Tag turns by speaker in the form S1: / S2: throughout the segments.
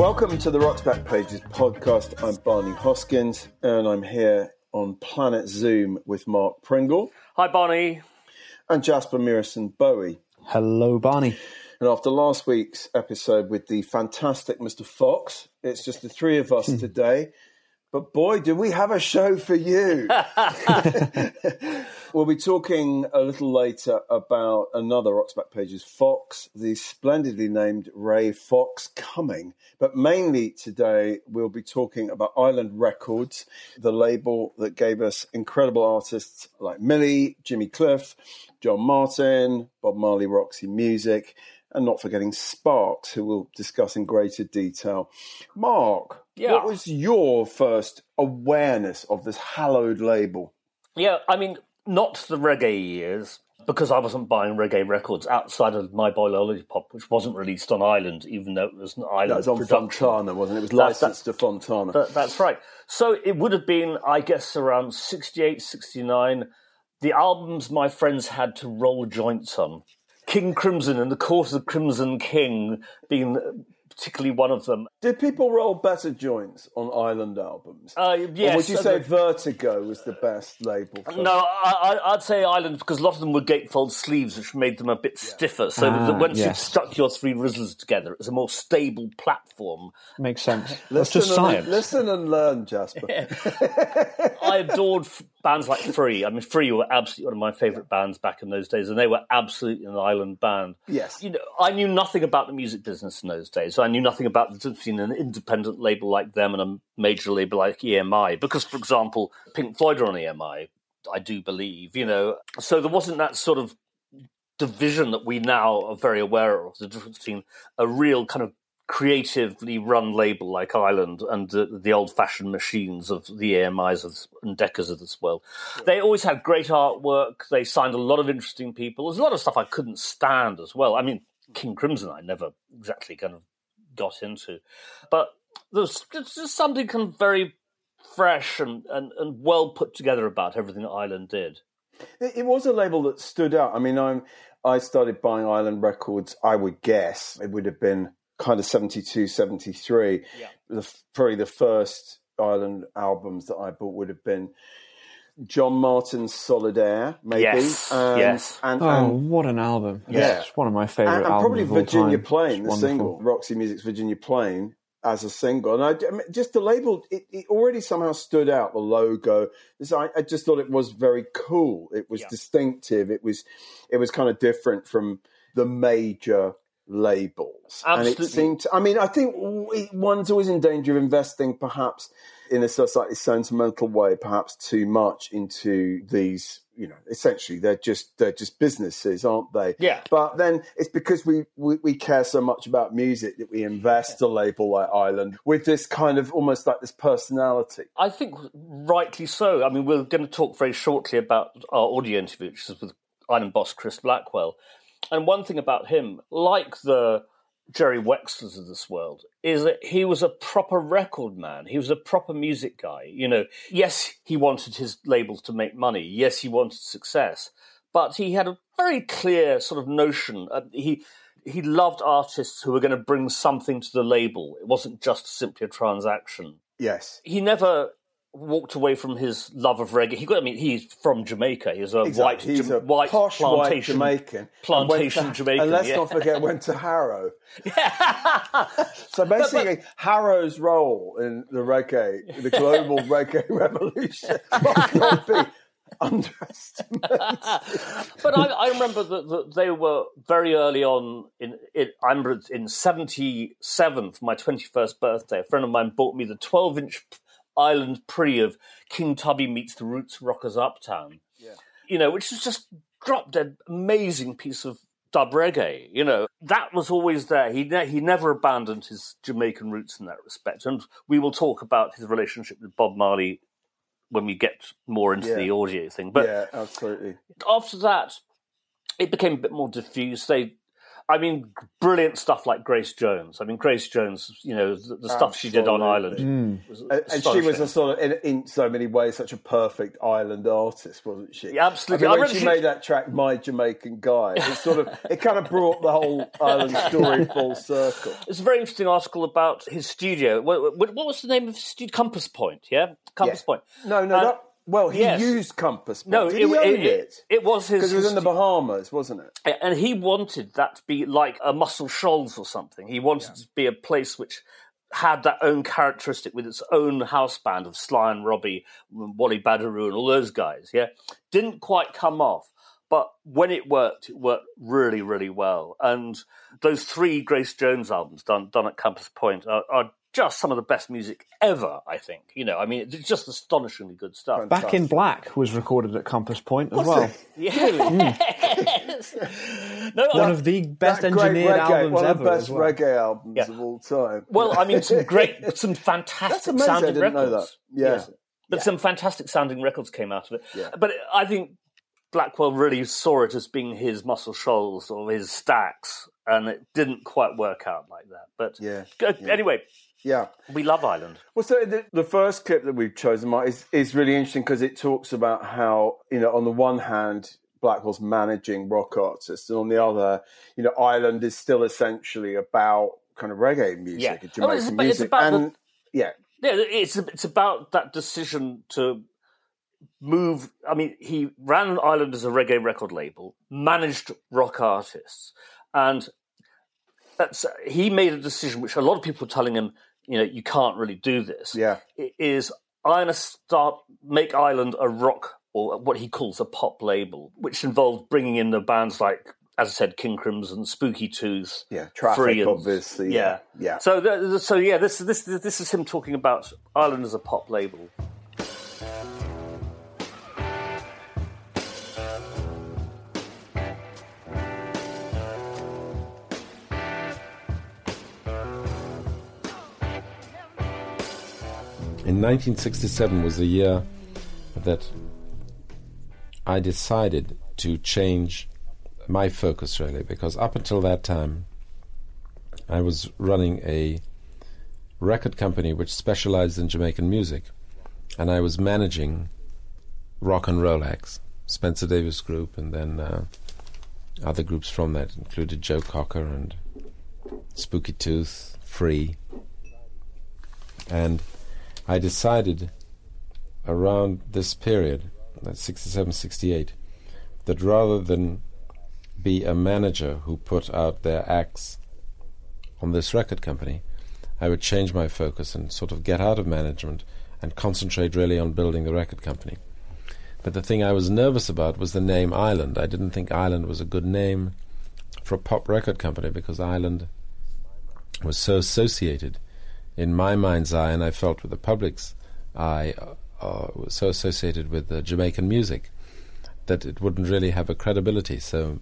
S1: Welcome to the Rock's Backpages podcast. I'm Barney Hoskins, and I'm here on Planet Zoom with Mark Pringle.
S2: Hi, Barney.
S1: And Jasper Mirison Bowie.
S3: Hello, Barney.
S1: And after last week's episode with the fantastic Mr. Fox, it's just the three of us today. But boy, do we have a show for you. We'll be talking a little later about another Rock's Backpages Fox, the splendidly named Ray Fox Cumming. But mainly today, we'll be talking about Island Records, the label that gave us incredible artists like Millie, Jimmy Cliff, John Martin, Bob Marley, Roxy Music, and not forgetting Sparks, who we'll discuss in greater detail. Mark, what was your first awareness of this hallowed label?
S2: Yeah, I mean, not the reggae years, because I wasn't buying reggae records outside of My Boy Lollipop, which wasn't released on Island, even though it was an Island
S1: production. That was on Fontana, wasn't it? It was licensed to Fontana.
S2: That's right. So it would have been, I guess, around 68, 69. The albums my friends had to roll joints on. King Crimson and the Court of the Crimson King being particularly one of them.
S1: Did people roll better joints on Island albums?
S2: Yes.
S1: Or would you say Vertigo was the best label?
S2: No, I'd say Island, because a lot of them were gatefold sleeves, which made them a bit stiffer. So that once you stuck your three Rizzlers together, it was a more stable platform.
S3: Makes sense.
S1: Listen and learn, Jasper.
S2: I adored bands like Free. I mean, Free were absolutely one of my favourite bands back in those days, and they were absolutely an Island band.
S1: Yes.
S2: You know, I knew nothing about the music business in those days. I knew nothing about the difference between an independent label like them and a major label like EMI. Because, for example, Pink Floyd are on EMI, I do believe, you know. So there wasn't that sort of division that we now are very aware of, the difference between a real kind of creatively run label like Island and the old-fashioned machines of the EMIs and Deccas of this world. They always had great artwork. They signed a lot of interesting people. There's a lot of stuff I couldn't stand as well. I mean, King Crimson I never exactly kind of got into. But there's just something kind of very fresh and well put together about everything that Island did.
S1: It was a label that stood out. I mean, I started buying Island records, I would guess. It would have been kind of 72, 73. Yeah. Probably the first Island albums that I bought would have been John Martin's Solidaire, maybe.
S2: Yes,
S3: And what an album.
S1: Yeah.
S3: It's one of my favourite albums
S1: and probably
S3: of all
S1: Virginia
S3: time.
S1: Plain, the single. Roxy Music's Virginia Plain as a single. And I mean, just the label, it already somehow stood out, the logo. I just thought it was very cool. It was distinctive. It was kind of different from the major labels.
S2: Absolutely.
S1: And it seemed I mean, I think one's always in danger of investing perhaps in a slightly sentimental way, perhaps too much into these, you know, essentially they're just businesses, aren't they?
S2: Yeah.
S1: But then it's because we care so much about music that we invest a label like Island with this kind of almost like this personality.
S2: I think rightly so. I mean, we're going to talk very shortly about our audio interview, which is with Island boss Chris Blackwell. And one thing about him, like the Jerry Wexlers of this world, is that he was a proper record man. He was a proper music guy. You know, yes, he wanted his labels to make money. Yes, he wanted success. But he had a very clear sort of notion. He loved artists who were going to bring something to the label. It wasn't just simply a transaction.
S1: Yes.
S2: He never walked away from his love of reggae. He's from Jamaica. He's a white
S1: posh
S2: plantation
S1: Jamaican.
S2: Jamaican.
S1: And let's not forget, went to Harrow. So basically, Harrow's role in the global reggae revolution, must not be underestimated.
S2: But I remember that they were very early on. I remember in 1977, for my 21st birthday, a friend of mine bought me the 12-inch Island pre of King Tubby Meets the Roots Rockers Uptown, you know, which is just drop-dead amazing piece of dub reggae. You know, that was always there. He never abandoned his Jamaican roots in that respect. And we will talk about his relationship with Bob Marley when we get more into the audio thing. But
S1: yeah, absolutely.
S2: After that, it became a bit more diffuse. I mean, brilliant stuff like Grace Jones. I mean, Grace Jones, the stuff she did on Island. Was
S1: and she was a sort of, in so many ways, such a perfect Island artist, wasn't she?
S2: Yeah, absolutely.
S1: I mean, when she made that track, My Jamaican Guy, it kind of brought the whole Island story full circle.
S2: It's a very interesting article about his studio. What was the name of his studio? Compass Point, yeah? Compass Point.
S1: No. He used Compass Point.
S2: No,
S1: Did he own it?
S2: It was his...
S1: Because it was in the Bahamas, wasn't it?
S2: And he wanted that to be like a Muscle Shoals or something. He wanted it to be a place which had that own characteristic with its own house band of Sly and Robbie, Wally Badarou and all those guys, yeah? Didn't quite come off. But when it worked really, really well. And those 3 Grace Jones albums done at Compass Point are just some of the best music ever, I think. I mean, it's just astonishingly good stuff.
S3: Back in Black was recorded at Compass Point as well.
S2: Yes.
S3: One of the best engineered albums ever.
S1: One of the best reggae albums of all time.
S2: Well, I mean, some fantastic sounding records.
S1: Yeah.
S2: But some fantastic sounding records came out of it. Yeah. But I think Blackwell really saw it as being his Muscle Shoals or his Stax, and it didn't quite work out like that. But anyway, we love Island.
S1: Well, so the first clip that we've chosen, Mark, is really interesting because it talks about how, on the one hand, Blackwell's managing rock artists, and on the other, Island is still essentially about kind of reggae music, Jamaican music.
S2: It's about that decision to move. I mean, he ran Island as a reggae record label, managed rock artists, and he made a decision which a lot of people were telling him, you can't really do this.
S1: Yeah,
S2: is I'm going to make Island a rock, or what he calls a pop label, which involved bringing in the bands like, as I said, King Crimson, Spooky Tooth,
S1: Traffic, obviously.
S2: Yeah. So this is him talking about Island as a pop label.
S4: In 1967 was the year that I decided to change my focus, really, because up until that time I was running a record company which specialized in Jamaican music, and I was managing rock and roll acts, Spencer Davis Group, and then other groups from that included Joe Cocker and Spooky Tooth, Free. And I decided around this period, that's 67, 68, that rather than be a manager who put out their acts on this record company, I would change my focus and sort of get out of management and concentrate really on building the record company. But the thing I was nervous about was the name Island. I didn't think Island was a good name for a pop record company because Island was so associated in my mind's eye, and I felt with the public's eye, was so associated with Jamaican music that it wouldn't really have a credibility. So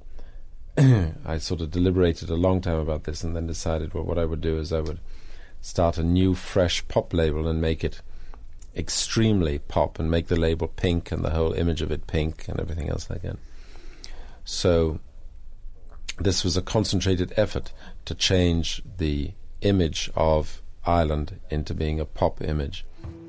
S4: I sort of deliberated a long time about this and then decided, well, what I would do is I would start a new, fresh pop label and make it extremely pop and make the label pink and the whole image of it pink and everything else like that. So this was a concentrated effort to change the image of Island into being a pop image.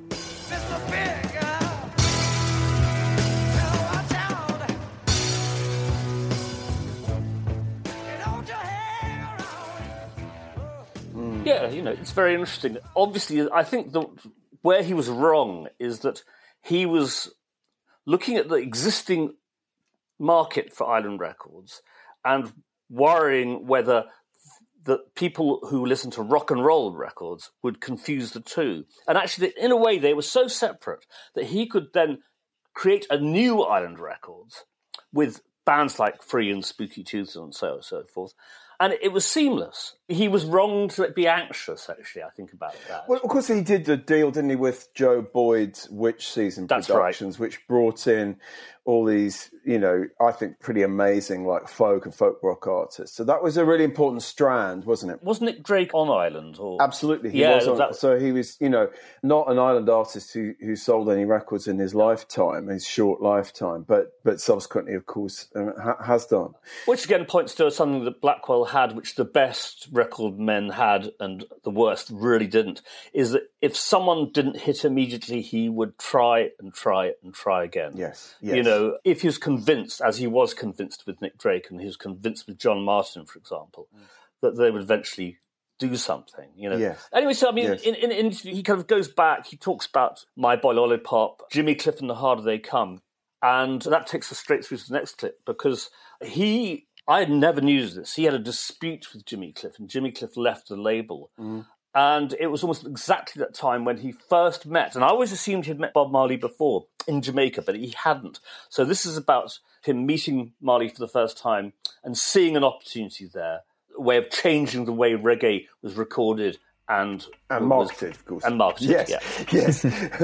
S2: Yeah, it's very interesting. Obviously, I think where he was wrong is that he was looking at the existing market for Island Records and worrying whether the people who listen to rock and roll records would confuse the two. And actually, in a way, they were so separate that he could then create a new Island Records with bands like Free and Spooky Tooth and so forth. And it was seamless. he was wrong to be anxious, actually, I think about that.
S1: Well, of course, he did the deal, didn't he, with Joe Boyd's Witch Season Productions, which brought in all these, I think pretty amazing folk and folk rock artists. So that was a really important strand, wasn't it?
S2: Wasn't Nick Drake on Island? Or?
S1: Absolutely. He was. So he was, not an Island artist who sold any records in his lifetime, his short lifetime, but subsequently, of course, has done.
S2: Which again points to something that Blackwell had, which the best record men had and the worst really didn't, is that if someone didn't hit immediately, he would try and try and try again.
S1: Yes.
S2: If he was convinced, as he was convinced with Nick Drake and he was convinced with John Martin, for example, that they would eventually do something,
S1: Yes.
S2: Anyway, so, in interview, he kind of goes back, he talks about My Boy Lollipop, Jimmy Cliff and The Harder They Come, and that takes us straight through to the next clip, because I never knew this, he had a dispute with Jimmy Cliff, and Jimmy Cliff left the label. And it was almost exactly that time when he first met, and I always assumed he'd met Bob Marley before in Jamaica, but he hadn't. So this is about him meeting Marley for the first time and seeing an opportunity there, a way of changing the way reggae was recorded and
S1: marketed, of course.
S2: And marketed,
S1: yes.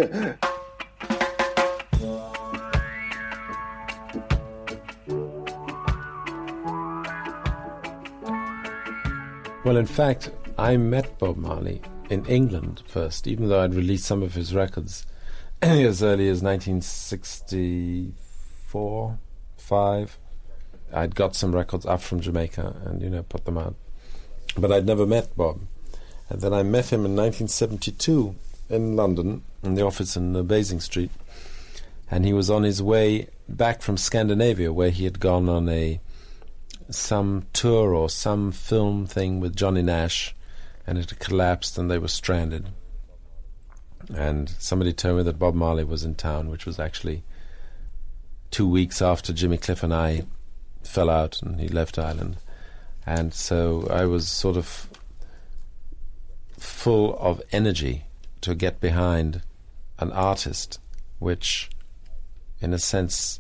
S4: Well, in fact, I met Bob Marley in England first, even though I'd released some of his records as early as 1964, 5. I'd got some records up from Jamaica and, put them out. But I'd never met Bob. And then I met him in 1972 in London, in the office in Basing Street. And he was on his way back from Scandinavia, where he had gone on some tour or some film thing with Johnny Nash, and it had collapsed and they were stranded. And somebody told me that Bob Marley was in town, which was actually 2 weeks after Jimmy Cliff and I fell out and he left Ireland. And so I was sort of full of energy to get behind an artist which, in a sense,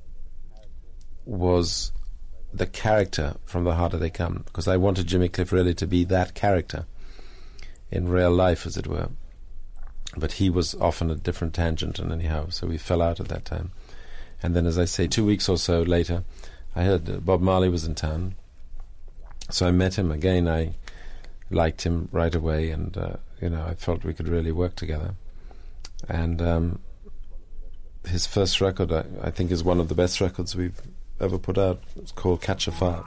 S4: was the character from The Harder They Come, because I wanted Jimmy Cliff really to be that character in real life, as it were. But he was off on a different tangent, and anyhow, so we fell out at that time. And then, as I say, 2 weeks or so later, I heard Bob Marley was in town. So I met him again. I liked him right away, and I felt we could really work together. And his first record, I think, is one of the best records we've ever put out. It's called Catch a Fire.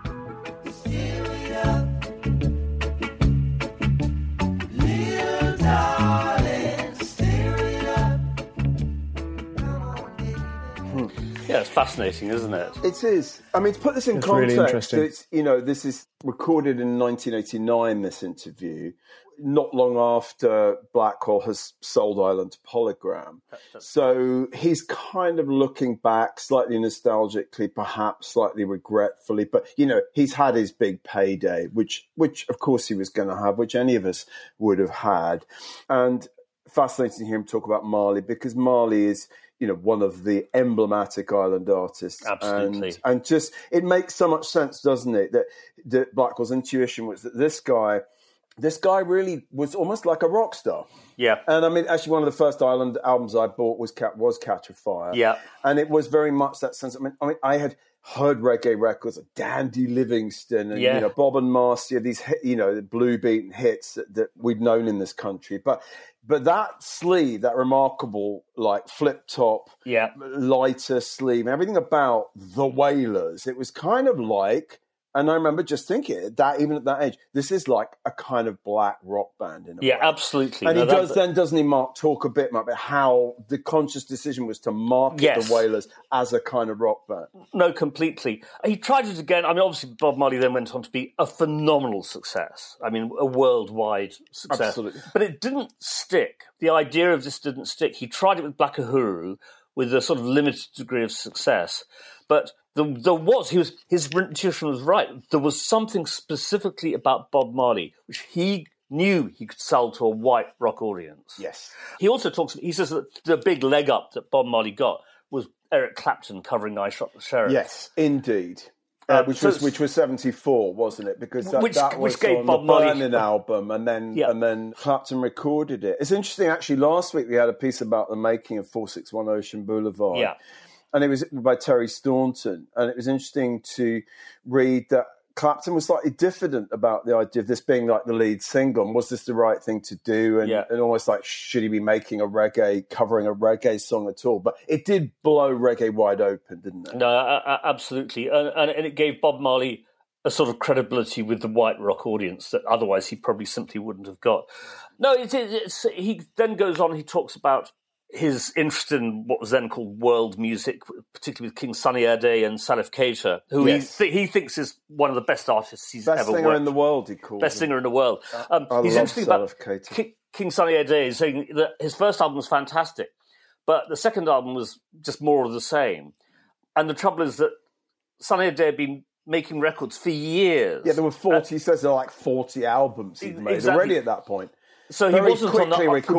S2: Yeah, it's fascinating, isn't it?
S1: It is. I mean, to put this in context, it's, this is recorded in 1989, this interview, not long after Blackwell has sold Island to Polygram. So he's kind of looking back slightly nostalgically, perhaps slightly regretfully, but, he's had his big payday, which of course he was going to have, which any of us would have had. And fascinating to hear him talk about Marley, because Marley is, one of the emblematic Island artists.
S2: Absolutely.
S1: And just, it makes so much sense, doesn't it, that Blackwell's intuition was that this guy really was almost like a rock star.
S2: Yeah.
S1: And I mean, actually, one of the first Island albums I bought was Catch a Fire.
S2: Yeah.
S1: And it was very much that sense. I mean, I had heard reggae records of Dandy Livingston and, Bob and Marcia, these, the blue beat hits that we'd known in this country. But that sleeve, that remarkable, flip top, lighter sleeve, everything about the Wailers, it was kind of like, and I remember just thinking that even at that age, this is like a kind of black rock band in a way.
S2: Absolutely.
S1: And doesn't he, Mark, talk a bit about how the conscious decision was to market the Wailers as a kind of rock band?
S2: No, completely. He tried it again. I mean, obviously, Bob Marley then went on to be a phenomenal success. I mean, a worldwide success.
S1: Absolutely.
S2: But it didn't stick. The idea of this didn't stick. He tried it with Black Uhuru with a sort of limited degree of success. But his intuition was right. There was something specifically about Bob Marley which he knew he could sell to a white rock audience.
S1: Yes.
S2: He also he says that the big leg up that Bob Marley got was Eric Clapton covering I Shot the Sheriff.
S1: Yes, indeed. which was 74, wasn't it? Because that was
S2: gave
S1: on
S2: Bob
S1: the
S2: Marley
S1: Burning album, and then Clapton recorded it. It's interesting, actually. Last week we had a piece about the making of 461 Ocean Boulevard, and it was by Terry Staunton, and it was interesting to read that Clapton was slightly diffident about the idea of this being like the lead single. And was this the right thing to do? And almost like, should he be covering a reggae song at all? But it did blow reggae wide open, didn't it?
S2: No, absolutely. And it gave Bob Marley a sort of credibility with the white rock audience that otherwise he probably simply wouldn't have got. No, he then goes on, he talks about his interest in what was then called world music, particularly with King Sunny Ade and Salif Keita, who he thinks is one of the best artists he's ever worked.
S1: Best singer in the world, he calls
S2: Best singer in the world.
S1: He's interesting about
S2: King Sunny Ade, saying that his first album was fantastic, but the second album was just more of the same. And the trouble is that Sunny Ade had been making records for years.
S1: Yeah, there were 40, he says there were like 40 albums he'd made already at that point.
S2: So he wasn't on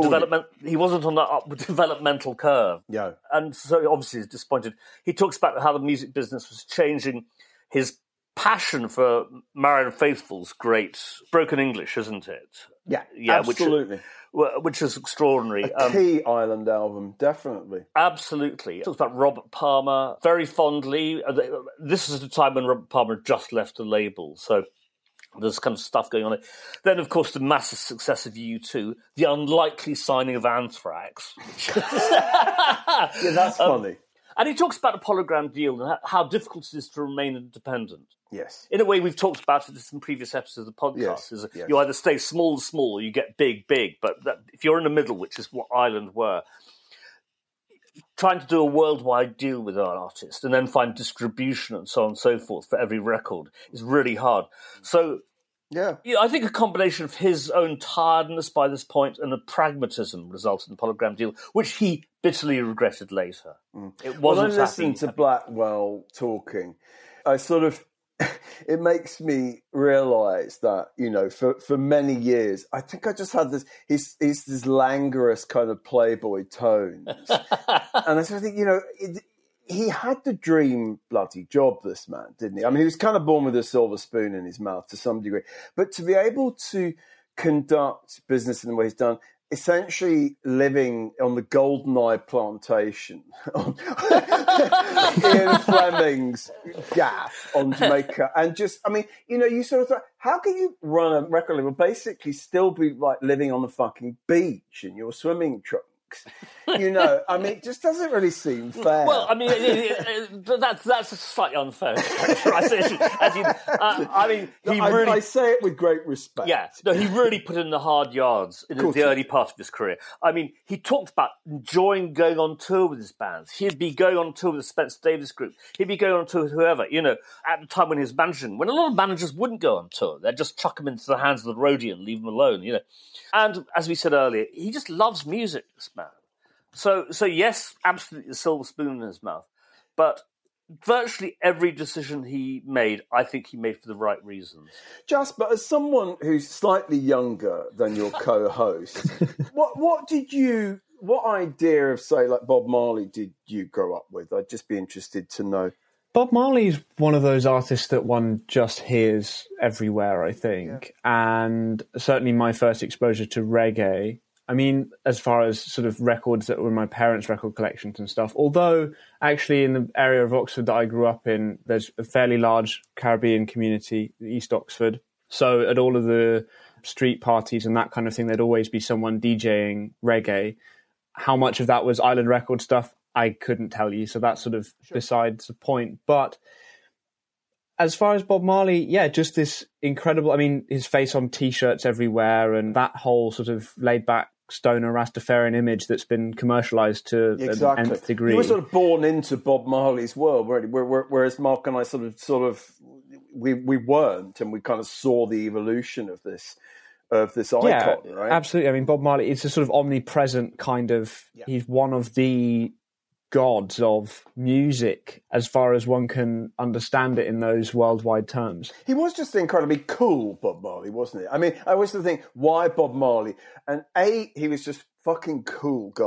S2: that upward developmental curve.
S1: Yeah.
S2: And so obviously he's disappointed. He talks about how the music business was changing. His passion for Marianne Faithfull's great Broken English, isn't it?
S1: Yeah, absolutely.
S2: Which is extraordinary.
S1: A key Island album, definitely.
S2: Absolutely. He talks about Robert Palmer very fondly. This is the time when Robert Palmer had just left the label, so there's kind of stuff going on. Then, of course, the massive success of U2, the unlikely signing of Anthrax.
S1: Yeah, that's funny.
S2: And he talks about a Polygram deal and how difficult it is to remain independent.
S1: Yes.
S2: In a way, we've talked about it in previous episodes of the podcast.
S1: Yes.
S2: You either stay small, or you get big. But if you're in the middle, which is what Island were, trying to do a worldwide deal with an artist and then find distribution and so on and so forth for every record is really hard. So, I think a combination of his own tiredness by this point and the pragmatism resulted in the Polygram deal, which he bitterly regretted later. It wasn't
S1: when I listen to Blackwell talking, I sort of... it makes me realise that, for many years, I think I just had this, he's this languorous kind of playboy tones. And I sort of think, he had the dream bloody job, this man, didn't he? I mean, he was kind of born with a silver spoon in his mouth to some degree. But to be able to conduct business in the way he's done, essentially living on the Goldeneye plantation Ian Fleming's gaff on Jamaica, and just, I mean, you sort of thought, how can you run a record label, basically still be like living on the fucking beach in your swimming trunks? I mean, it just doesn't really seem fair.
S2: Well, I mean, that's a slightly unfair characterization.
S1: I say it with great respect.
S2: Yeah, no, he really put in the hard yards in the early part of his career. I mean, he talked about enjoying going on tour with his bands. He'd be going on tour with the Spencer Davis Group. He'd be going on tour with whoever, at the time when he was managing, when a lot of managers wouldn't go on tour. They'd just chuck him into the hands of the roadie and leave him alone, And as we said earlier, he just loves music, this man. So yes, absolutely the silver spoon in his mouth. But virtually every decision he made, I think he made for the right reasons.
S1: But as someone who's slightly younger than your co-host, what idea of, say, like Bob Marley did you grow up with? I'd just be interested to know.
S3: Bob Marley's one of those artists that one just hears everywhere, I think. Yeah. And certainly my first exposure to reggae, I mean, as far as sort of records that were in my parents' record collections and stuff, although actually in the area of Oxford that I grew up in, there's a fairly large Caribbean community, East Oxford. So at all of the street parties and that kind of thing, there'd always be someone DJing reggae. How much of that was Island Record stuff, I couldn't tell you. So that's sort of besides the point. But as far as Bob Marley, just this incredible, I mean, his face on T-shirts everywhere and that whole sort of laid-back stoner Rastafarian image that's been commercialised to an nth degree.
S1: You were sort of born into Bob Marley's world, really, whereas Mark and I sort of we weren't, and we kind of saw the evolution of this icon, right?
S3: Absolutely. I mean, Bob Marley, it's a sort of omnipresent kind of, he's one of the gods of music as far as one can understand it in those worldwide terms.
S1: He was just incredibly cool, Bob Marley, wasn't he? I mean, I always think, why Bob Marley? And he was just fucking cool guy.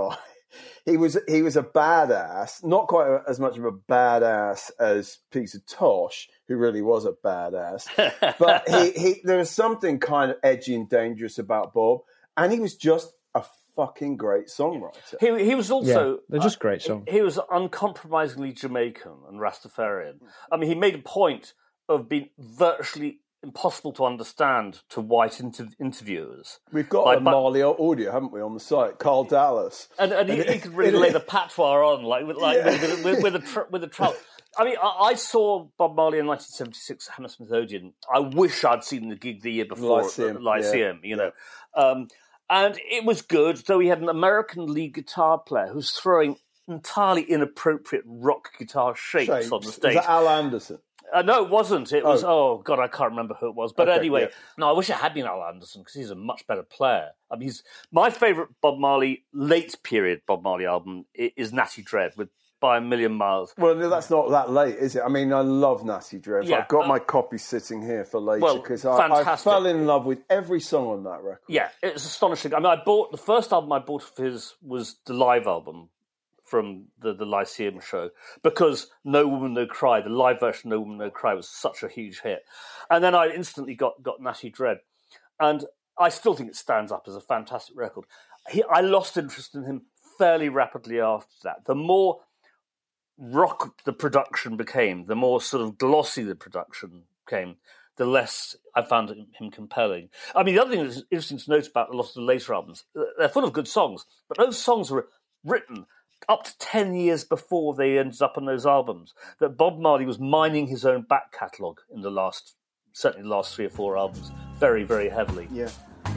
S1: he was a badass, not quite as much of a badass as Peter Tosh, who really was a badass. But there was something kind of edgy and dangerous about Bob, and he was just a fucking great songwriter.
S2: He was also
S3: they're just great songs.
S2: He was uncompromisingly Jamaican and Rastafarian. I mean, he made a point of being virtually impossible to understand to white interviewers.
S1: We've got a Marley audio, haven't we, on the site? Carl Dallas,
S2: and he could really lay the patois on, with a trout. I mean, I saw Bob Marley in 1976 at Hammersmith Odeon. I wish I'd seen the gig the year before at Lyceum, you know. And it was good, though he had an American lead guitar player who's throwing entirely inappropriate rock guitar shapes on the stage.
S1: Was that Al Anderson?
S2: No, it wasn't. It was, God, I can't remember who it was. But anyway, no, I wish it had been Al Anderson because he's a much better player. I mean, my favourite Bob Marley, late period Bob Marley album is Natty Dread with By a Million Miles.
S1: Well, no, that's not that late, is it? I mean, I love Natty Dread. Yeah, I've got my copy sitting here for later because I fell in love with every song on that record.
S2: Yeah, it's astonishing. I mean, the first album I bought of his was the live album from the Lyceum show, because No Woman No Cry, the live version of No Woman No Cry, was such a huge hit. And then I instantly got Natty Dread. And I still think it stands up as a fantastic record. I lost interest in him fairly rapidly after that. The more rock the production became, the more sort of glossy the production became, the less I found him compelling. I mean, the other thing that's interesting to note about a lot of the later albums, they're full of good songs, but those songs were written up to 10 years before they ended up on those albums, that Bob Marley was mining his own back catalogue in certainly the last 3 or 4 albums, very, very heavily.
S1: Yeah.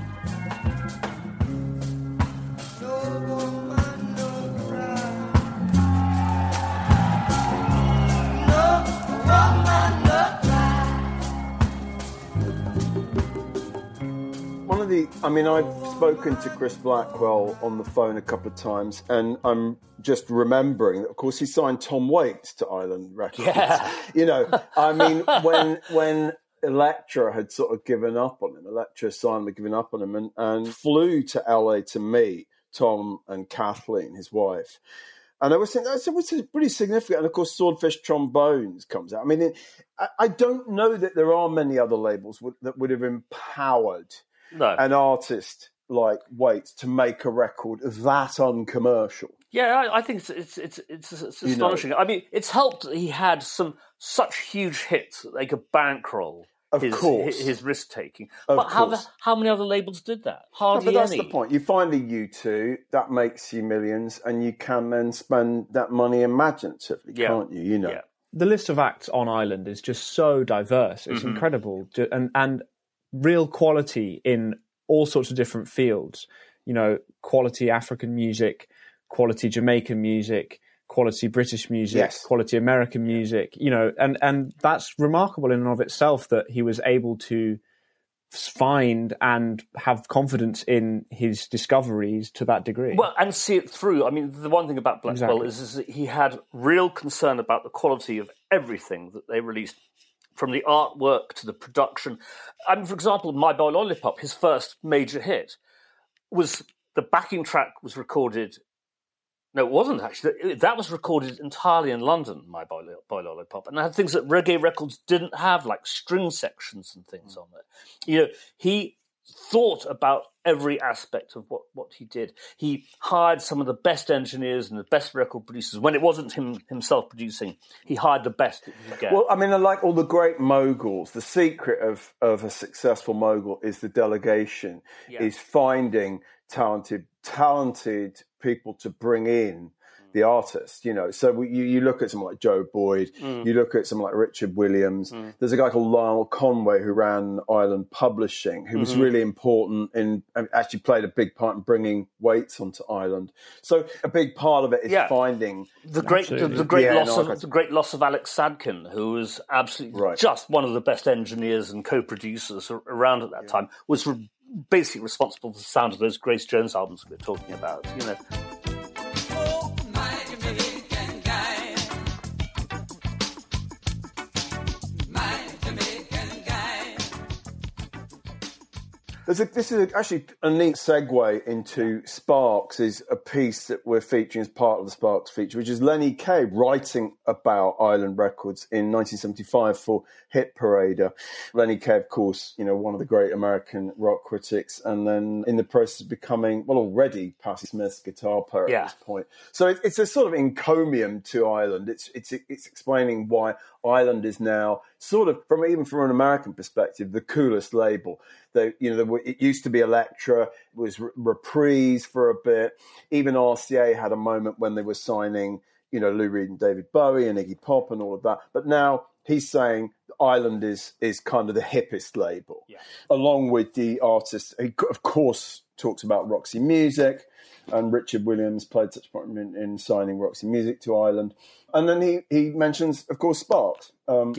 S1: I've spoken to Chris Blackwell on the phone a couple of times, and I'm just remembering that, of course, he signed Tom Waits to Island Records.
S2: Yeah.
S1: You know, I mean, when Elektra had sort of given up on him, Elektra signed had given up on him, and flew to LA to meet Tom and Kathleen, his wife. And I was thinking, that's pretty significant. And of course, Swordfish Trombones comes out. I mean, I don't know that there are many other labels that would have empowered an artist like Waits to make a record that uncommercial.
S2: Yeah, I think it's astonishing. You know? I mean, it's helped that he had such huge hits that they could bankroll his risk taking. But how many other labels did that? Hardly any.
S1: But that's the point. You find a U2 that makes you millions, and you can then spend that money imaginatively, can't you? You know.
S3: Yeah. The list of acts on Island is just so diverse. It's incredible, and real quality in all sorts of different fields. You know, quality African music, quality Jamaican music, quality British music, quality American music. You know, and that's remarkable in and of itself that he was able to find and have confidence in his discoveries to that degree.
S2: Well, and see it through. I mean, the one thing about Blackwell is that he had real concern about the quality of everything that they released, from the artwork to the production. I mean, for example, My Boy Lollipop, his first major hit, was the backing track was recorded. No, it wasn't actually. That was recorded entirely in London, My Boy Lollipop. And it had things that reggae records didn't have, like string sections and things on it. You know, he thought about every aspect of what he did. He hired some of the best engineers and the best record producers. When it wasn't himself producing, he hired the best that he could get.
S1: Well, I mean, like all the great moguls, the secret of a successful mogul is the delegation, is finding talented people to bring in the artist, you know. So you look at someone like Joe Boyd, you look at someone like Richard Williams. There's a guy called Lionel Conway who ran Island Publishing, who was really important and actually played a big part in bringing Waits onto Island. So a big part of it is finding
S2: the great loss of Alex Sadkin, who was absolutely just one of the best engineers and co-producers around at that time, was basically responsible for the sound of those Grace Jones albums we're talking about, you know.
S1: This is actually a neat segue into Sparks, is a piece that we're featuring as part of the Sparks feature, which is Lenny Kaye writing about Island Records in 1975 for Hit Parader. Lenny Kaye, of course, one of the great American rock critics, and then in the process of becoming, already Patti Smith's guitar player at this point. So it's a sort of encomium to Island. It's explaining why Island is now sort of, from an American perspective, the coolest label. It used to be Elektra, was Reprise for a bit. Even RCA had a moment when they were signing, Lou Reed and David Bowie and Iggy Pop and all of that. But now he's saying Island is kind of the hippest label, along with the artists. He, of course, talks about Roxy Music, and Richard Williams played such a part in signing Roxy Music to Island. And then he mentions, of course, Sparks,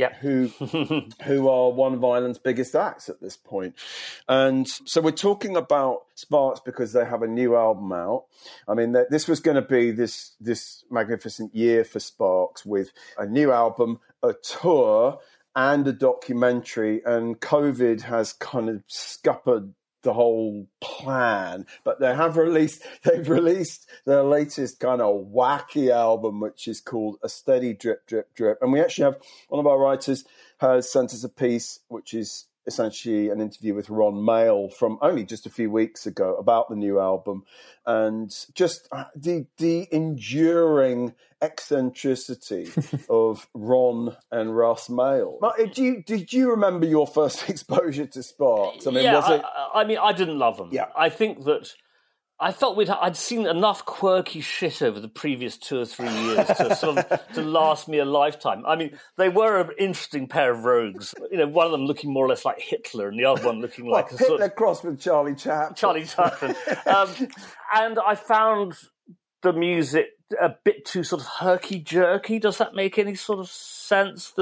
S1: who are one of Island's biggest acts at this point. And so we're talking about Sparks because they have a new album out. I mean, this was going to be this magnificent year for Sparks, with a new album, a tour, and a documentary. And COVID has kind of scuppered the whole plan, but they've released their latest kind of wacky album, which is called A Steady Drip, Drip, Drip. And we actually have one of our writers has sent us a piece, which is essentially an interview with Ron Mayle from only just a few weeks ago about the new album, and just the enduring eccentricity of Ron and Russ Mayle. Did you remember your first exposure to Sparks? I mean, was it?
S2: I didn't love them.
S1: Yeah.
S2: I think that I felt I'd seen enough quirky shit over the previous 2 or 3 years to last me a lifetime. I mean, they were an interesting pair of rogues. One of them looking more or less like Hitler, and the other one looking like a
S1: Hitler crossed with Charlie Chaplin.
S2: And I found the music a bit too sort of herky-jerky. Does that make any sort of sense?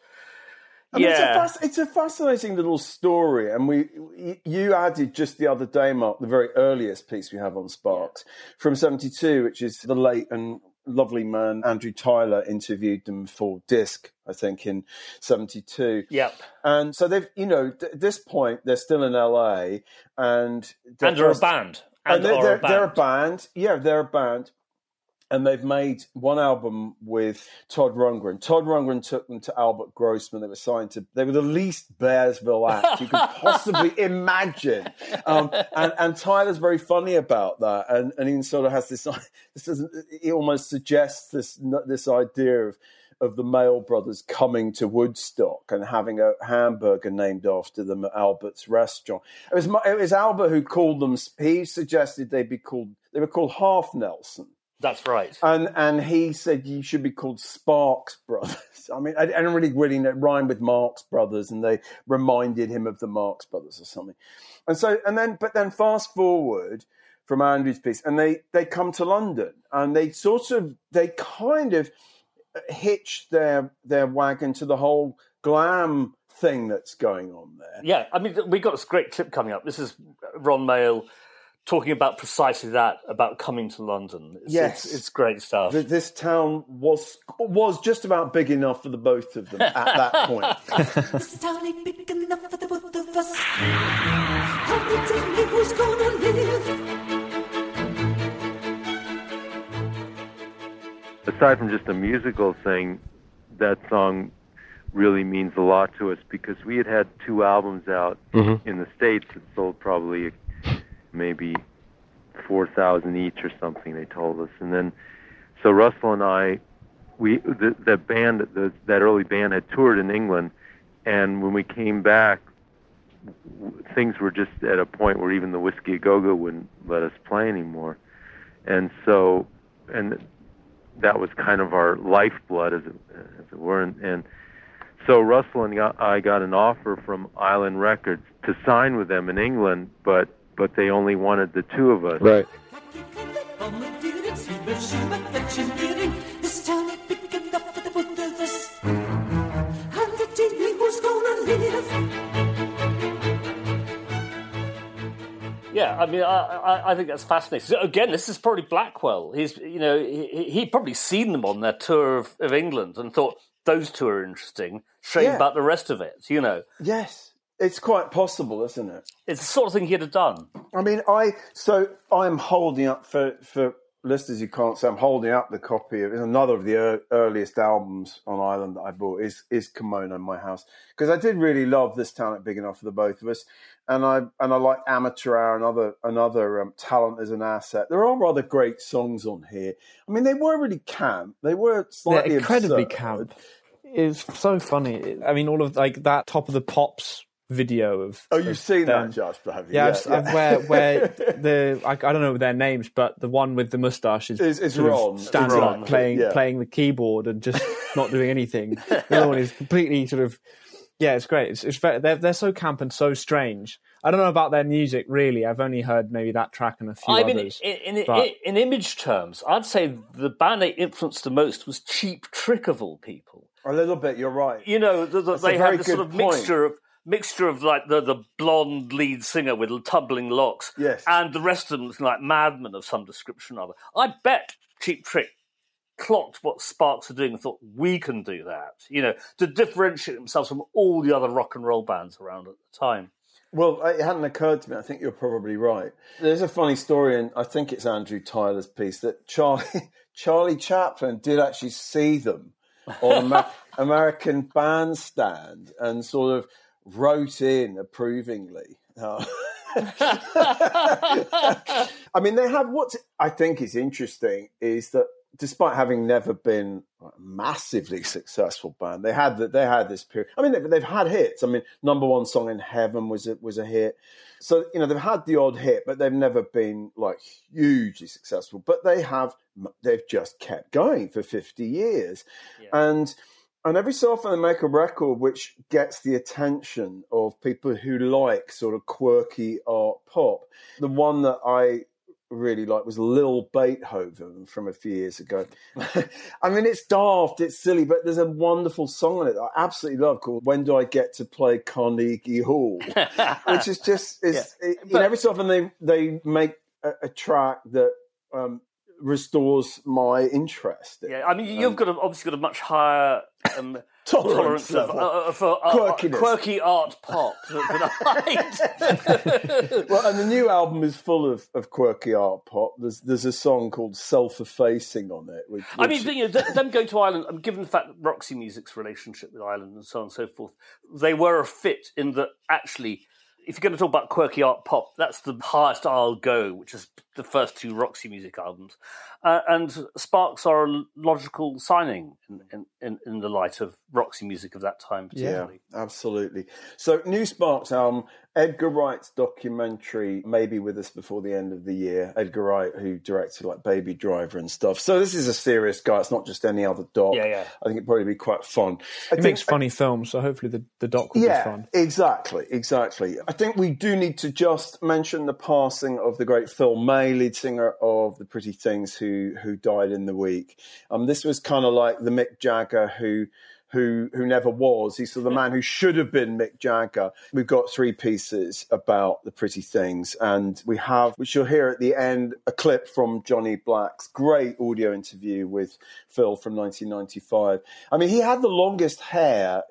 S1: It's a fascinating little story, and you added just the other day, Mark, the very earliest piece we have on Sparks from '72, which is the late and lovely man Andrew Tyler interviewed them for Disc, I think, in '72.
S2: Yep.
S1: And so they've, at this point, they're still in LA, and
S2: they're a band.
S1: They're a band. Yeah, they're a band. And they've made one album with Todd Rundgren. Todd Rundgren took them to Albert Grossman. They were the least Bearsville act you could possibly imagine. And Tyler's very funny about that. And he sort of has he almost suggests this idea of the Mayle brothers coming to Woodstock and having a hamburger named after them at Albert's restaurant. It was Albert who called them. He suggested they were called Half Nelson.
S2: That's right.
S1: And he said you should be called Sparks Brothers. I mean, I don't really rhyme with Marx Brothers, and they reminded him of the Marx Brothers or something. But then fast forward from Andrew's piece, and they come to London, and they kind of hitch their wagon to the whole glam thing that's going on there.
S2: Yeah, I mean, we got this great clip coming up. This is Ron Mayle talking about precisely that, about coming to London. It's great stuff.
S1: This town was just about big enough for the both of them at that point.
S5: This town ain't big enough for the both of us. How do you tell me who's gonna live?
S6: Aside from just a musical thing, that song really means a lot to us because we had 2 albums out in the States that sold probably maybe 4,000 each or something, they told us. And then, so Russell and I, that early band had toured in England, and when we came back, things were just at a point where even the Whiskey A Go-Go wouldn't let us play anymore. And so, and that was kind of our lifeblood, as it were. And so Russell and I got an offer from Island Records to sign with them in England, but they only wanted the 2 of us.
S4: Right.
S2: Yeah, I mean, I think that's fascinating. So again, this is probably Blackwell. He'd probably seen them on their tour of England and thought those 2 are interesting. Shame about the rest of it,
S1: Yes. It's quite possible, isn't it?
S2: It's the sort of thing he'd have done.
S1: I mean, I'm holding up for listeners who can't say, I'm holding up the copy of another of the earliest albums on Island that I bought is Kimono in my house, because I did really love This Town Ain't Big Enough for the Both of Us, and I like Amateur Hour, another Talent is an Asset. There are rather great songs on here. I mean, they were really camp. They were slightly
S3: They're incredibly
S1: absurd.
S3: camp. It's so funny. I mean, all of like that Top of the Pops video of.
S1: Oh, you've seen
S3: them.
S1: that, Josh, have you?
S3: Yeah, where the I don't know their names, but the one with the moustache is
S1: Ron.
S3: standing
S1: Ron.
S3: up playing the keyboard and just not doing anything. The other one is completely sort of. Yeah, it's great. It's very, they're so camp and so strange. I don't know about their music really. I've only heard maybe that track and a few others.
S2: In image terms, I'd say the band they influenced the most was Cheap Trick of all people.
S1: A little bit, you're right.
S2: You know, they had this sort of
S1: point.
S2: mixture of like the blonde lead singer with tumbling locks,
S1: yes,
S2: and the rest of them was like madmen of some description or other. I bet Cheap Trick clocked what Sparks are doing and thought, we can do that, you know, to differentiate themselves from all the other rock and roll bands around at the time.
S1: Well, it hadn't occurred to me. I think you're probably right. There's a funny story, and I think it's Andrew Tyler's piece, that Charlie Chaplin did actually see them on American Bandstand and sort of wrote in approvingly. I mean, they have what I think is interesting is that despite having never been a massively successful band, they had this period. I mean, they've had hits. I mean, Number One Song in Heaven was a hit. So, you know, they've had the odd hit, but they've never been like hugely successful. But they've just kept going for 50 years. Yeah. And every so often they make a record which gets the attention of people who like sort of quirky art pop. The one that I really like was Lil Beethoven from a few years ago. I mean, it's daft, it's silly, but there's a wonderful song on it that I absolutely love called When Do I Get to Play Carnegie Hall? Which is just, every so often they make a track that restores my interest.
S2: Yeah, I mean, you've obviously got a much higher tolerance for quirky art pop than I.
S1: Well, and the new album is full of quirky art pop. There's a song called Self-Effacing on it. Which
S2: I mean, you know, them going to Ireland, given the fact that Roxy Music's relationship with Ireland and so on and so forth, they were a fit in that actually, if you're going to talk about quirky art pop, that's the highest I'll go, which is the first two Roxy Music albums. And Sparks are a logical signing in the light of Roxy Music of that time, particularly.
S1: Yeah, absolutely. So, new Sparks album, Edgar Wright's documentary may be with us before the end of the year. Edgar Wright, who directed like Baby Driver and stuff. So this is a serious guy. It's not just any other doc.
S2: Yeah.
S1: I think it'd probably be quite fun.
S3: He makes funny films, so hopefully the doc will be fun.
S1: Exactly. I think we do need to just mention the passing of the great Phil May, lead singer of The Pretty Things, who died in the week. This was kind of like the Mick Jagger who never was. He's sort of the man who should have been Mick Jagger. We've got 3 pieces about The Pretty Things, and we have, which you'll hear at the end, a clip from Johnny Black's great audio interview with Phil from 1995. I mean, he had the longest hair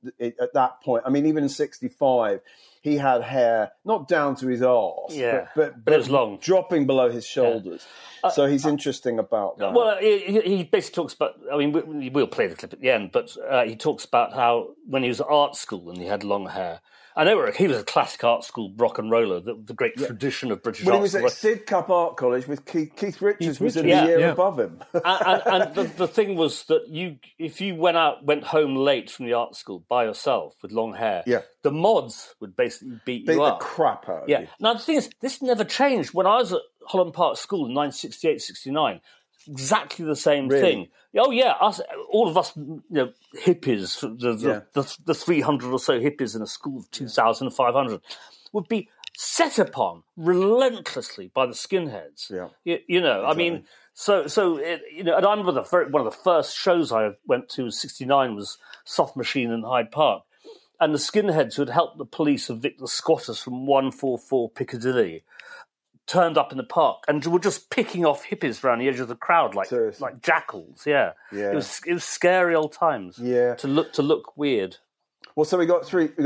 S1: at that point. I mean, even in 65, he had hair not down to his arse, but
S2: it was long,
S1: dropping below his shoulders. So he's interesting about that.
S2: Well, he basically talks about, I mean, we'll play the clip at the end, but he talks about how when he was at art school and he had long hair, I know he was a classic art school rock and roller, the great tradition of British art.
S1: He was at Sidcup Art College with Keith Richards was in the year above him.
S2: and the thing was that if you went home late from the art school by yourself with long hair, the mods would basically beat you up.
S1: The crap out of you.
S2: Now, the thing is, this never changed. When I was at Holland Park School in 1968-69, exactly the same thing. Oh yeah, all of us, you know, hippies, the 300 or so hippies in a school of 2,500 would be set upon relentlessly by the skinheads. Yeah, you know, exactly. I mean, so you know, and I remember one of the first shows I went to in '69 was Soft Machine in Hyde Park, and the skinheads who had helped the police evict the squatters from 144 Piccadilly turned up in the park and were just picking off hippies around the edge of the crowd like jackals. Yeah. It was scary old times.
S1: Yeah,
S2: to look weird.
S1: Well, so we got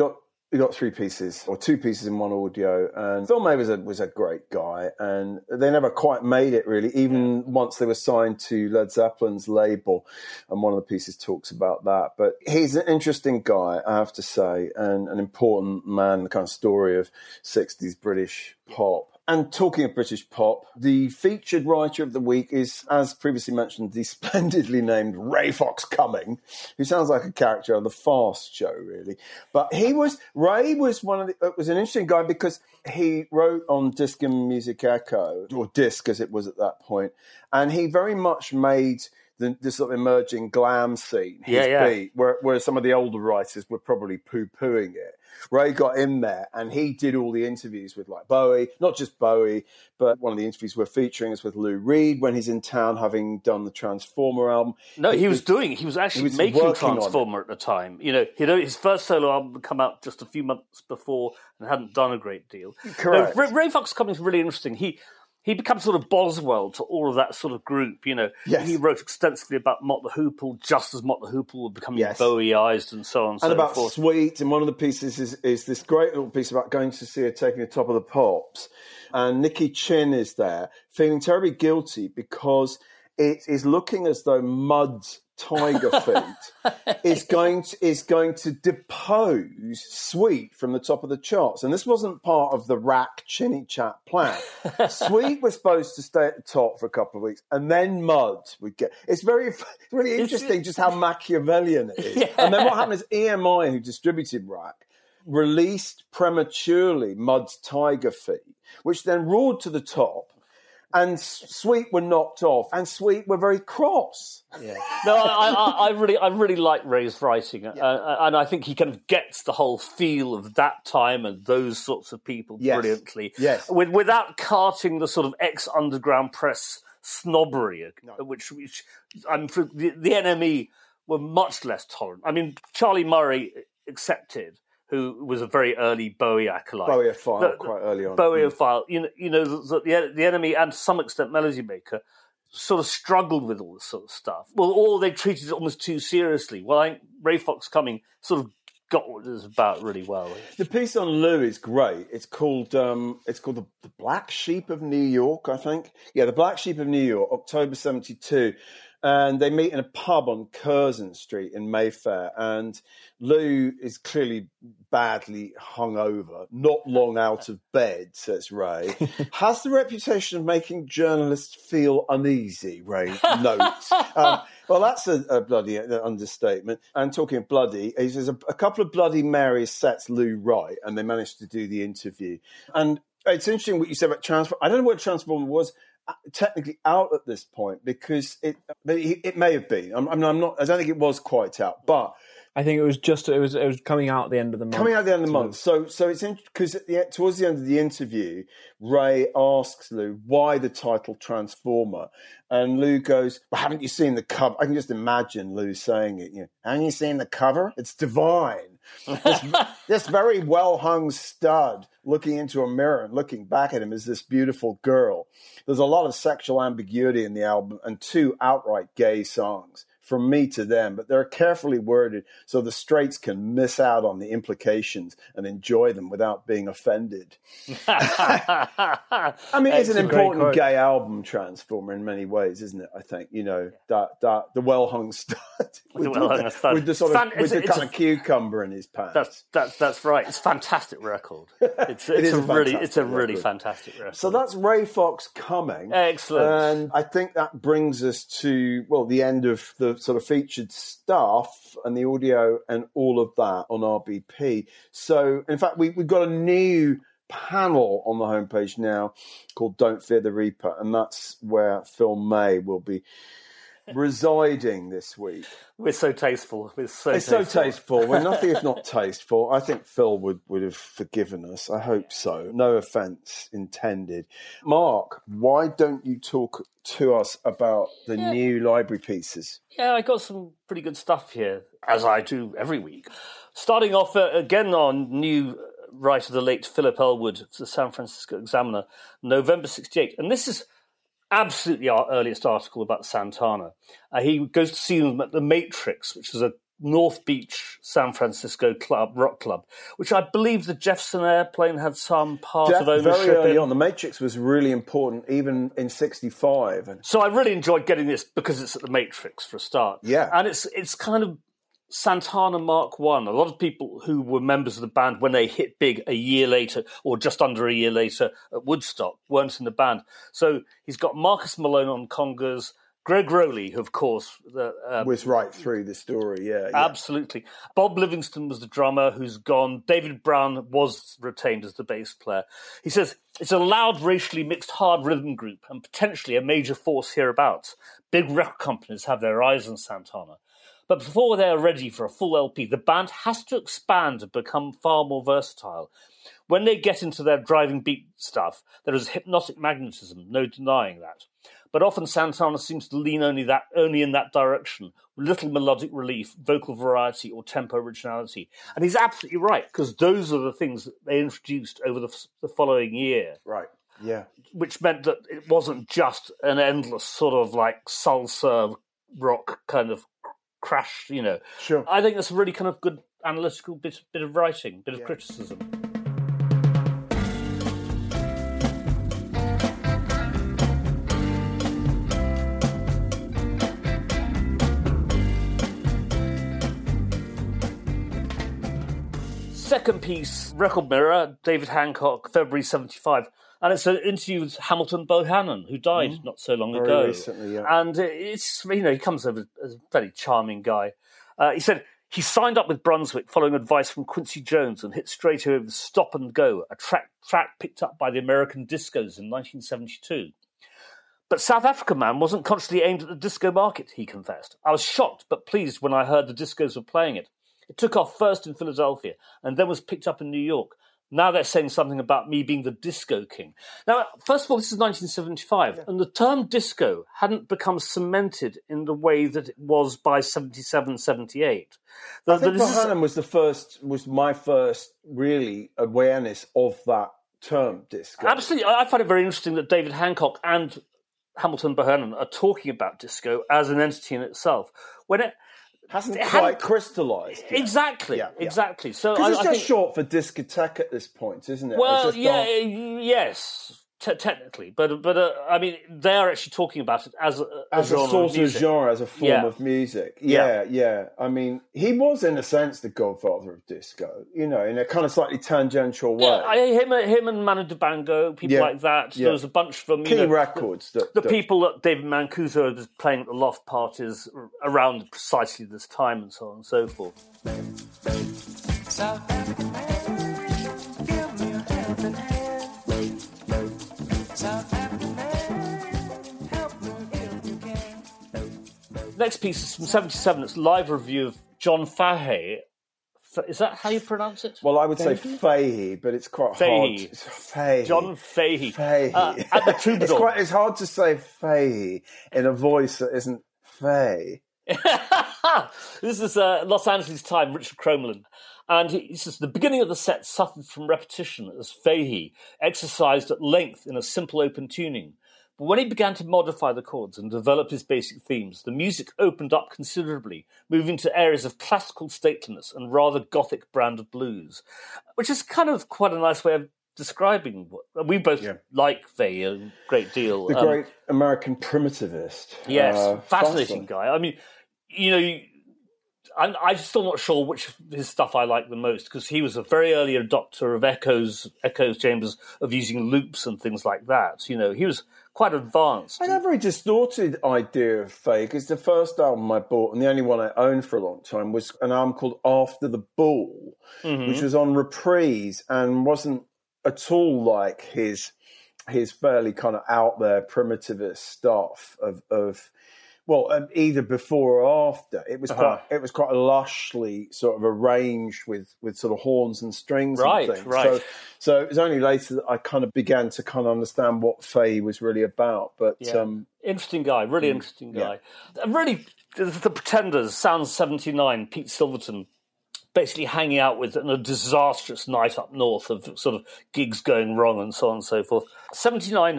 S1: We got 3 pieces, or 2 pieces in one audio, and Phil May was a great guy, and they never quite made it really, even once they were signed to Led Zeppelin's label, and one of the pieces talks about that. But he's an interesting guy, I have to say, and an important man, the kind of story of 60s British pop. And talking of British pop, the featured writer of the week is, as previously mentioned, the splendidly named Ray Fox Cumming, who sounds like a character on the Fast Show, really. But Ray was was an interesting guy because he wrote on Disc and Music Echo, or Disc as it was at that point, and he very much made the sort of emerging glam scene, beat, where some of the older writers were probably poo-pooing it. Ray got in there and he did all the interviews with like Bowie, not just Bowie, but one of the interviews we're featuring is with Lou Reed when he's in town having done the Transformer album.
S2: No, he was actually making Transformer at the time. You know, his first solo album had come out just a few months before and hadn't done a great deal.
S1: Correct.
S2: No, Ray Fox Cumming is really interesting. He becomes sort of Boswell to all of that sort of group, you know.
S1: Yes.
S2: He wrote extensively about Mott the Hoople, just as Mott the Hoople were becoming Bowie-ized and so on and so
S1: about
S2: forth.
S1: Sweet, and one of the pieces is this great little piece about going to see her taking the Top of the Pops. And Nicky Chin is there, feeling terribly guilty because it is looking as though Mud's Tiger Feet is going to depose Sweet from the top of the charts. And this wasn't part of the Rack Chinny Chat plan. Sweet was supposed to stay at the top for a couple of weeks, and then Mud would get... It's really interesting just how Machiavellian it is. Yeah. And then what happened is EMI, who distributed Rack, released prematurely Mud's Tiger Feet, which then roared to the top. And Sweet were knocked off, and Sweet were very cross.
S2: Yeah. No, I really like Ray's writing, and I think he kind of gets the whole feel of that time and those sorts of people brilliantly.
S1: Yes.
S2: Without carting the sort of ex-underground press snobbery, which I mean, for the NME were much less tolerant. I mean, Charlie Murray accepted, who was a very early Bowie acolyte.
S1: Bowie-ophile, quite early on.
S2: Bowie-ophile. You know the enemy, and to some extent Melody Maker, sort of struggled with all this sort of stuff. Well, or they treated it almost too seriously. Well, I think Ray Fox Cumming sort of got what it was about really well.
S1: The piece on Lou is great. It's called the Black Sheep of New York, I think. Yeah, the Black Sheep of New York, October 1972. And they meet in a pub on Curzon Street in Mayfair. And Lou is clearly badly hungover, not long out of bed, says Ray. Has the reputation of making journalists feel uneasy, Ray notes. Well, that's a bloody understatement. And talking of bloody, he says a couple of Bloody Marys sets Lou right, and they managed to do the interview. And it's interesting what you said about Transformer. I don't know what Transformer was technically out at this point because it may have been. I don't think it was quite out, but
S3: I think it was coming out at the end of the month.
S1: Coming out at the end of the month. So it's interesting because towards the end of the interview, Ray asks Lou why the title Transformer, and Lou goes, "Well, haven't you seen the cover?" I can just imagine Lou saying it. You know, haven't you seen the cover? It's divine. This very well hung stud looking into a mirror and looking back at him is this beautiful girl. There's a lot of sexual ambiguity in the album and 2 outright gay songs. From me to them, but they're carefully worded so the straights can miss out on the implications and enjoy them without being offended. I mean, it's an important gay album, Transformer, in many ways, isn't it? I think, you know, that the well-hung stud with the kind of cucumber in his pants.
S2: That's right. It's a fantastic record. It's a really fantastic record.
S1: So that's Ray Fox Cumming.
S2: Excellent.
S1: And I think that brings us to the end of the sort of featured stuff and the audio and all of that on RBP. So, in fact, we've got a new panel on the homepage now called Don't Fear the Reaper, and that's where Phil May will be residing this week.
S2: We're so tasteful.
S1: It's so tasteful. We're nothing if not tasteful. I think Phil would have forgiven us. I hope so. No offence intended. Mark, why don't you talk to us about the new library pieces?
S2: Yeah, I got some pretty good stuff here, as I do every week. Starting off again on new writer, the late Philip Elwood, the San Francisco Examiner, November 1968. And this is absolutely our earliest article about Santana. He goes to see them at the Matrix, which is a North Beach, San Francisco rock club, which I believe the Jefferson Airplane had some part of ownership
S1: very early
S2: in.
S1: on. The Matrix was really important, even in '65.
S2: So I really enjoyed getting this because it's at the Matrix for a start.
S1: Yeah.
S2: And it's kind of Santana Mark One. A lot of people who were members of the band when they hit big a year later or just under a year later at Woodstock weren't in the band. So he's got Marcus Malone on congas, Greg Rowley, who, of course...
S1: was right through the story, yeah.
S2: Absolutely. Bob Livingston was the drummer who's gone. David Brown was retained as the bass player. He says, it's a loud, racially mixed hard rhythm group and potentially a major force hereabouts. Big record companies have their eyes on Santana. But before they're ready for a full LP, the band has to expand and become far more versatile. When they get into their driving beat stuff, there is hypnotic magnetism, no denying that. But often Santana seems to lean only in that direction, with little melodic relief, vocal variety, or tempo originality. And he's absolutely right, because those are the things that they introduced over the following year.
S1: Right, yeah.
S2: Which meant that it wasn't just an endless sort of like salsa rock kind of crash, you know.
S1: Sure.
S2: I think that's a really kind of good analytical bit of writing, bit of criticism. Second piece, Record Mirror, David Hancock, February 75. And it's an interview with Hamilton Bohannon, who died not so long ago.
S1: Very recently, yeah.
S2: And it's, you know, he comes over as a very charming guy. He said he signed up with Brunswick following advice from Quincy Jones and hit straight over Stop and Go, a track picked up by the American Discos in 1972. But South Africa Man wasn't consciously aimed at the disco market, he confessed. I was shocked but pleased when I heard the Discos were playing it. It took off first in Philadelphia and then was picked up in New York. Now they're saying something about me being the disco king. Now, first of all, this is 1975, and the term disco hadn't become cemented in the way that it was by 77, 78.
S1: I think Bohannon was my first really awareness of that term, disco.
S2: Absolutely. I find it very interesting that David Hancock and Hamilton Bohannon are talking about disco as an entity in itself. When it
S1: hasn't quite crystallised yet.
S2: Exactly, exactly. So
S1: it's just short for discotheque at this point, isn't it?
S2: Well, yes, technically, but I mean, they are actually talking about it as a
S1: sort of genre, as a form of music. Yeah. I mean, he was in a sense the godfather of disco, you know, in a kind of slightly tangential way.
S2: Yeah, him and Manu Dibango, people like that. Yeah. There was a bunch from
S1: Key Records.
S2: The people that David Mancuso was playing at the loft parties around precisely this time, and so on and so forth. Next piece is from 77. It's a live review of John Fahey. Is that how you pronounce it?
S1: Well, I would say Fahey, but it's quite hard. Fahey.
S2: John Fahey.
S1: Fahey.
S2: At the Troubadour.
S1: It's hard to say Fahey in a voice that isn't Fahey.
S2: This is Los Angeles Time, Richard Cromelin. And he says, the beginning of the set suffered from repetition as Fahey exercised at length in a simple open tuning. But when he began to modify the chords and develop his basic themes, the music opened up considerably, moving to areas of classical stateliness and rather gothic brand of blues, which is kind of quite a nice way of describing what we both like Fahey a great deal.
S1: The great American primitivist.
S2: Yes, fascinating guy. I mean, you know, I'm still not sure which of his stuff I like the most, because he was a very early adopter of echo chambers, of using loops and things like that. You know, he was quite advanced.
S1: I had a very distorted idea of Fahey, because the first album I bought, and the only one I owned for a long time, was an album called After the Ball, which was on Reprise and wasn't at all like his fairly kind of out there primitivist stuff of either before or after. It was quite lushly sort of arranged with sort of horns and strings and things.
S2: Right.
S1: So it was only later that I kind of began to kind of understand what Fahey was really about. But
S2: interesting guy, really interesting guy. Really, the Pretenders, Sound 79, Pete Silverton, basically hanging out with in a disastrous night up north of sort of gigs going wrong and so on and so forth. 79.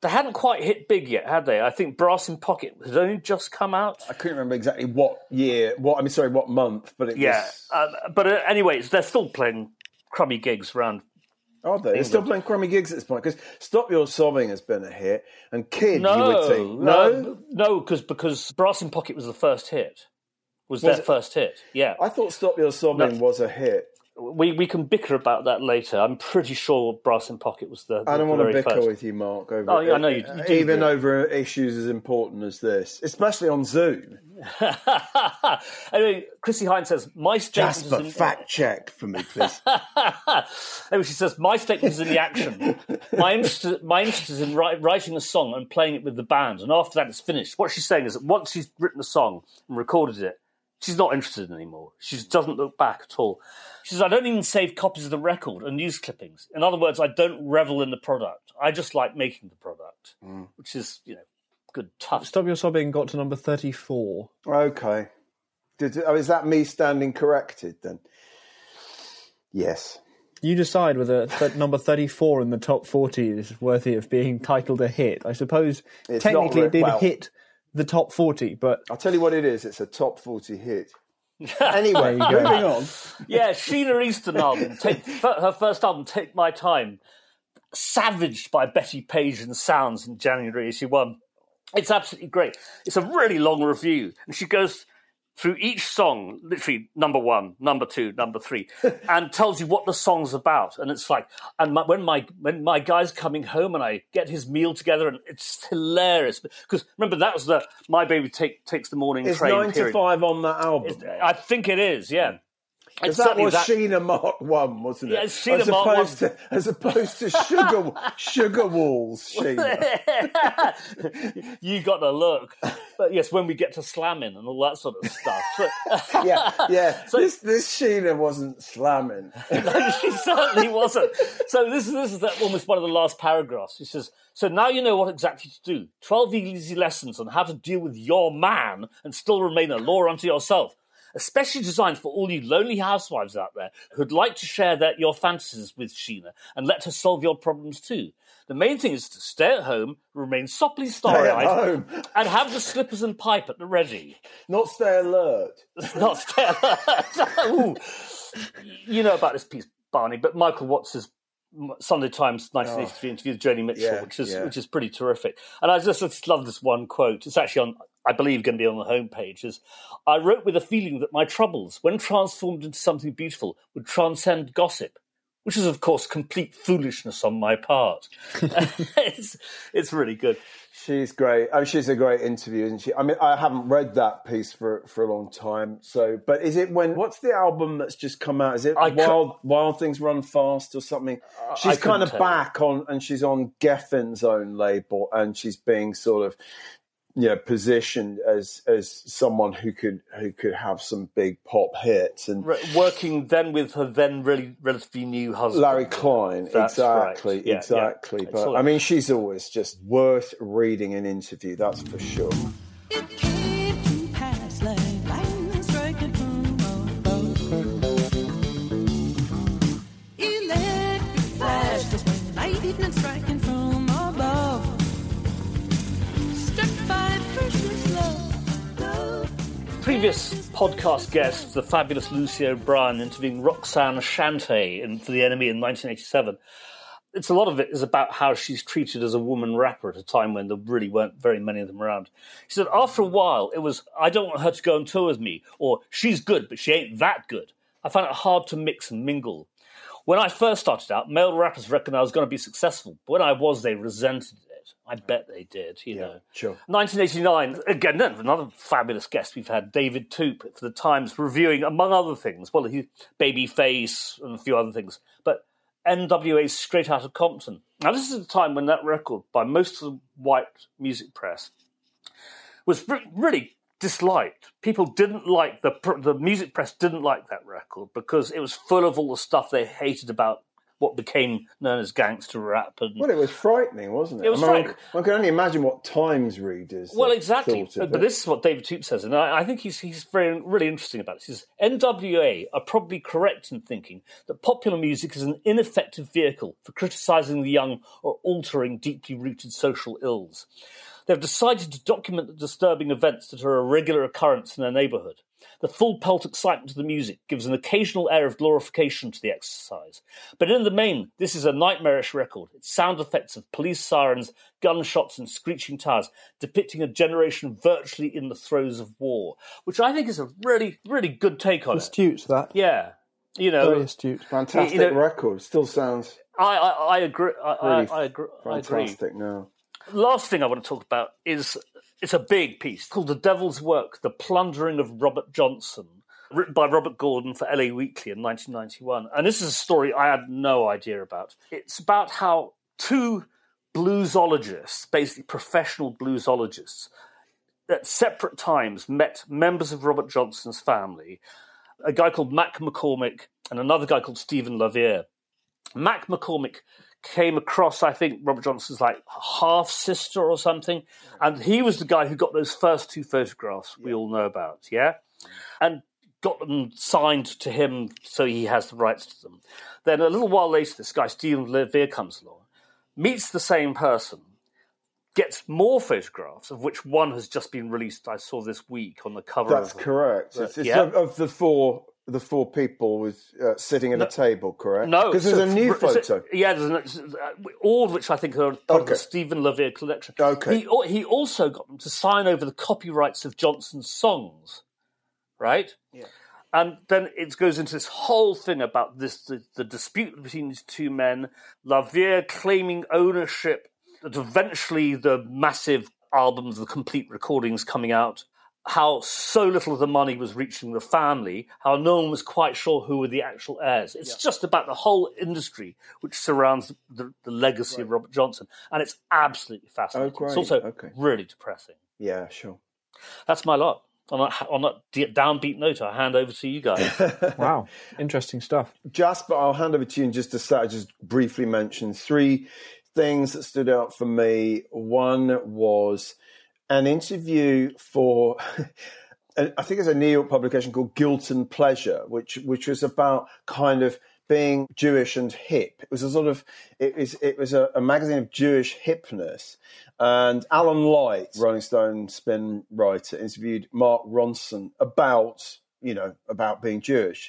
S2: They hadn't quite hit big yet, had they? I think Brass in Pocket had only just come out.
S1: I couldn't remember exactly what month, but it was...
S2: But anyways, they're still playing crummy gigs around.
S1: Are they? They're still playing crummy gigs at this point, because Stop Your Sobbing has been a hit, and Kid, you would think.
S2: No, because Brass in Pocket was the first hit. Was their first hit, yeah.
S1: I thought Stop Your Sobbing was a hit.
S2: We can bicker about that later. I'm pretty sure Brass in Pocket was the
S1: I don't want to bicker
S2: first.
S1: with you, Mark, over
S2: I know you do,
S1: even over issues as important as this, especially on Zoom.
S2: Anyway, Chrissy Hines says, my statement
S1: Jasper, fact check for me, please.
S2: Anyway, she says, my statement is in the action. My interest is in writing a song and playing it with the band, and after that it's finished. What she's saying is that once she's written a song and recorded it, she's not interested anymore. She doesn't look back at all. She says, I don't even save copies of the record and news clippings. In other words, I don't revel in the product. I just like making the product, which is, good, tough.
S3: Stop Your Sobbing got to number 34.
S1: Okay. Is that me standing corrected then? Yes.
S3: You decide whether number 34 in the top 40 is worthy of being titled a hit. I suppose technically it did hit the top 40, but...
S1: I'll tell you what it is. It's a top 40 hit. Anyway, moving on.
S2: Yeah, Sheena Easton album. Her first album, Take My Time, savaged by Betty Page and Sounds in January issue 1. It's absolutely great. It's a really long review, and she goes through each song, literally number 1, number 2, number 3, and tells you what the song's about. And it's like, when my guy's coming home and I get his meal together, and it's hilarious. Because remember, that was the My Baby Takes the Morning
S1: It's
S2: Train
S1: 9
S2: period.
S1: to 5 on that album.
S2: I think it is, yeah.
S1: Because that was Sheena Mark 1, wasn't it?
S2: Yeah, Sheena Mark 1.
S1: As opposed to Sugar Walls, Sheena.
S2: You got the look. But yes, when we get to slamming and all that sort of stuff.
S1: yeah. So, this Sheena wasn't slamming.
S2: No, she certainly wasn't. So this is almost one of the last paragraphs. She says, so now you know what exactly to do. 12 easy lessons on how to deal with your man and still remain a law unto yourself. Especially designed for all you lonely housewives out there who'd like to share your fantasies with Sheena and let her solve your problems too. The main thing is to stay at home, remain soppily starry-eyed, and have the slippers and pipe at the ready.
S1: Not stay alert.
S2: Not stay alert. Ooh. You know about this piece, Barney, but Michael Watts' Sunday Times 1983 interview with Joni Mitchell, which is pretty terrific. And I just love this one quote. It's actually on, I believe, going to be on the homepage. Is, I wrote with a feeling that my troubles, when transformed into something beautiful, would transcend gossip, which is, of course, complete foolishness on my part. It's really good.
S1: She's great. Oh, she's a great interview, isn't she? I mean, I haven't read that piece for a long time. So, but is it what's the album that's just come out? Is it Wild Things Run Fast or something? She's kind of back on, and she's on Geffen's own label, and she's being sort of, positioned as someone who could have some big pop hits, and
S2: working then with her then really relatively new husband,
S1: Larry Klein.
S2: That's
S1: exactly.
S2: Right.
S1: Exactly.
S2: Yeah.
S1: But I mean, she's always just worth reading an interview. That's for sure.
S5: It came to pass like lightning striking from above. Electric flash just when lightning striking from above. Struck by precious love.
S2: Previous podcast guest, the fabulous Lucy O'Brien, interviewing Roxanne Shante for The Enemy in 1987. A lot of it is about how she's treated as a woman rapper at a time when there really weren't very many of them around. She said, after a while, it was, I don't want her to go on tour with me, or she's good, but she ain't that good. I found it hard to mix and mingle. When I first started out, male rappers reckoned I was going to be successful, but when I was, they resented it. I bet they did, you know.
S1: Sure.
S2: 1989, again, another fabulous guest we've had, David Toop, for The Times, reviewing, among other things, Babyface and a few other things, but NWA's Straight Outta Compton. Now, this is a time when that record, by most of the white music press, was really disliked. People didn't like, the music press didn't like that record because it was full of all the stuff they hated about what became known as gangster rap. And
S1: Well, it was frightening, wasn't it?
S2: It was
S1: I mean,
S2: frightening.
S1: one can only imagine what Times readers.
S2: Well, exactly.
S1: thought of
S2: But
S1: it.
S2: this is what David Toop says, and I think he's really interesting about this. He says, NWA are probably correct in thinking that popular music is an ineffective vehicle for criticising the young or altering deeply rooted social ills. They've decided to document the disturbing events that are a regular occurrence in their neighbourhood. The full pelt excitement of the music gives an occasional air of glorification to the exercise. But in the main, this is a nightmarish record. Its sound effects of police sirens, gunshots and screeching tires, depicting a generation virtually in the throes of war, which I think is a really, really good take on it.
S3: Astute, that.
S2: Yeah.
S3: Very astute.
S1: Fantastic record. Still sounds
S2: I agree.
S1: really
S2: I agree.
S1: fantastic now.
S2: Last thing I want to talk about is it's a big piece called The Devil's Work, The Plundering of Robert Johnson, written by Robert Gordon for LA Weekly in 1991. And this is a story I had no idea about. It's about how two bluesologists, basically professional bluesologists, at separate times met members of Robert Johnson's family, a guy called Mac McCormick and another guy called Stephen LaVere. Mac McCormick came across, I think, Robert Johnson's like half-sister or something, and he was the guy who got those first two photographs we all know about, yeah? And got them signed to him so he has the rights to them. Then a little while later, this guy, Stephen LaVere, comes along, meets the same person, gets more photographs, of which one has just been released, I saw this week on the cover.
S1: That's
S2: of
S1: correct. It's
S2: yeah.
S1: of the four people with sitting at a table, correct?
S2: No,
S1: because there's a new photo.
S2: There's all of which I think are part of the Stephen LaVere collection.
S1: Okay.
S2: He also got them to sign over the copyrights of Johnson's songs, right? Yeah. And then it goes into this whole thing about the dispute between these two men, LaVere claiming ownership, that eventually the massive albums, the complete recordings coming out, how so little of the money was reaching the family, how no one was quite sure who were the actual heirs. It's just about the whole industry which surrounds the legacy of Robert Johnson. And it's absolutely fascinating.
S1: Oh, great.
S2: It's also really depressing.
S1: Yeah, sure.
S2: That's my lot. On that downbeat note, I hand over to you guys.
S3: Wow, interesting stuff.
S1: Jasper, I'll hand over to you in just a sec. I just briefly mentioned three things that stood out for me. One was an interview for, I think it's a New York publication called Guilt and Pleasure, which was about kind of being Jewish and hip. It was a sort of, it was a magazine of Jewish hipness. And Alan Light, Rolling Stone spin writer, interviewed Mark Ronson about being Jewish.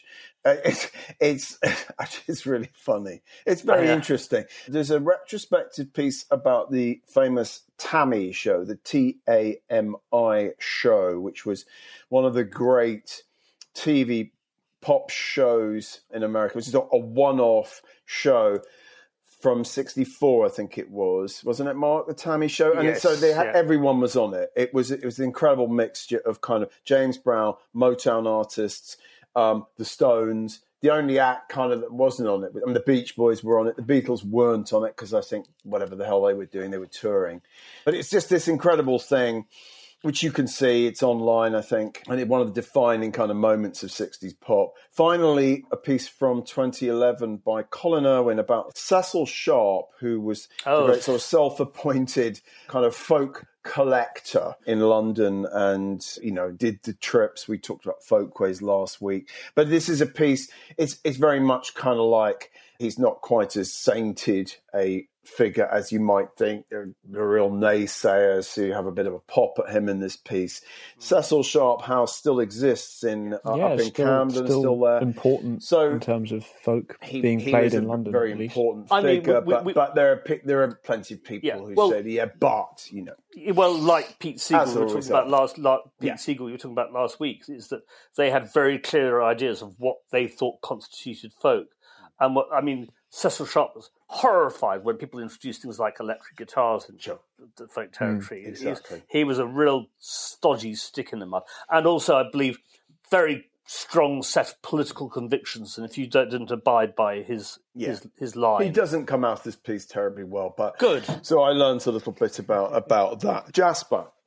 S1: It's really funny. It's very interesting. There's a retrospective piece about the famous Tammy show, the TAMI show, which was one of the great TV pop shows in America, which is a one-off show from 1964, I think it was. Wasn't it, Mark, the Tammy show? And
S2: yes,
S1: so they had, everyone was on it. It was an incredible mixture of kind of James Brown, Motown artists, the Stones. The only act kind of that wasn't on it, I mean, the Beach Boys were on it. The Beatles weren't on it because I think whatever the hell they were doing, they were touring. But it's just this incredible thing, which you can see. It's online, I think, and it's one of the defining kind of moments of 60s pop. Finally, a piece from 2011 by Colin Irwin about Cecil Sharp, who was a great sort of self-appointed kind of folk collector in London and, did the trips. We talked about Folkways last week. But this is a piece, it's very much kind of like he's not quite as sainted a figure as you might think. They're real naysayers who have a bit of a pop at him in this piece. Cecil Sharp House still exists up in Camden, still there.
S3: Important
S1: so
S3: in terms of folk being played in London.
S1: Very important figure, but there are plenty of people who say, but
S2: Well, like Pete Segal, you were talking about last week, is that they had very clear ideas of what they thought constituted folk, and Cecil Sharp was horrified when people introduced things like electric guitars into the folk territory.
S1: Exactly.
S2: He was a real stodgy stick in the mud, and also, I believe, very strong set of political convictions. And if you didn't abide by his line,
S1: he doesn't come out of this piece terribly well. But
S2: good.
S1: So I learned a little bit about that. Jasper,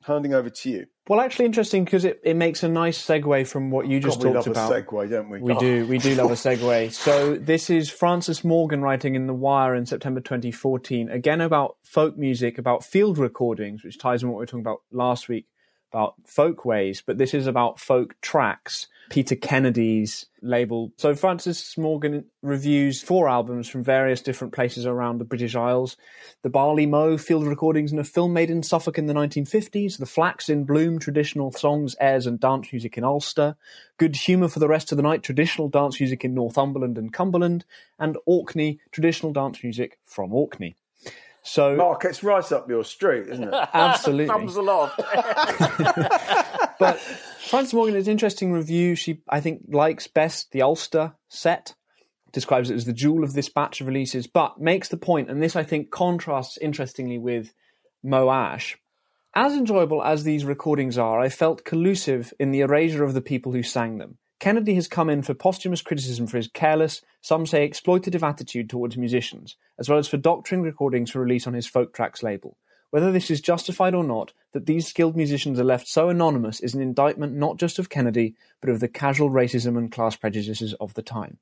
S1: handing over to you.
S3: Well, actually interesting because it makes a nice segue from what you just
S1: God,
S3: talked
S1: we love
S3: about.
S1: a segue, don't we?
S3: We do love a segue. So this is Francis Morgan writing in The Wire in September 2014, again about folk music, about field recordings, which ties in what we were talking about last week, about folkways, but this is about folk tracks, Peter Kennedy's label. So Francis Morgan reviews 4 albums from various different places around the British Isles. The Barley Mow, field recordings in a film made in Suffolk in the 1950s. The Flax in Bloom, traditional songs, airs and dance music in Ulster. Good Humour for the Rest of the Night, traditional dance music in Northumberland and Cumberland. And Orkney, traditional dance music from Orkney. So,
S1: Mark, it's right up your street, isn't it?
S3: Absolutely.
S2: Thumbs aloft.
S3: But Frances Morgan is an interesting review. She, I think, likes best the Ulster set, describes it as the jewel of this batch of releases, but makes the point, and this, I think, contrasts interestingly with Moash. As enjoyable as these recordings are, I felt collusive in the erasure of the people who sang them. Kennedy has come in for posthumous criticism for his careless, some say exploitative attitude towards musicians, as well as for doctoring recordings for release on his Folk Tracks label. Whether this is justified or not, that these skilled musicians are left so anonymous is an indictment not just of Kennedy, but of the casual racism and class prejudices of the time.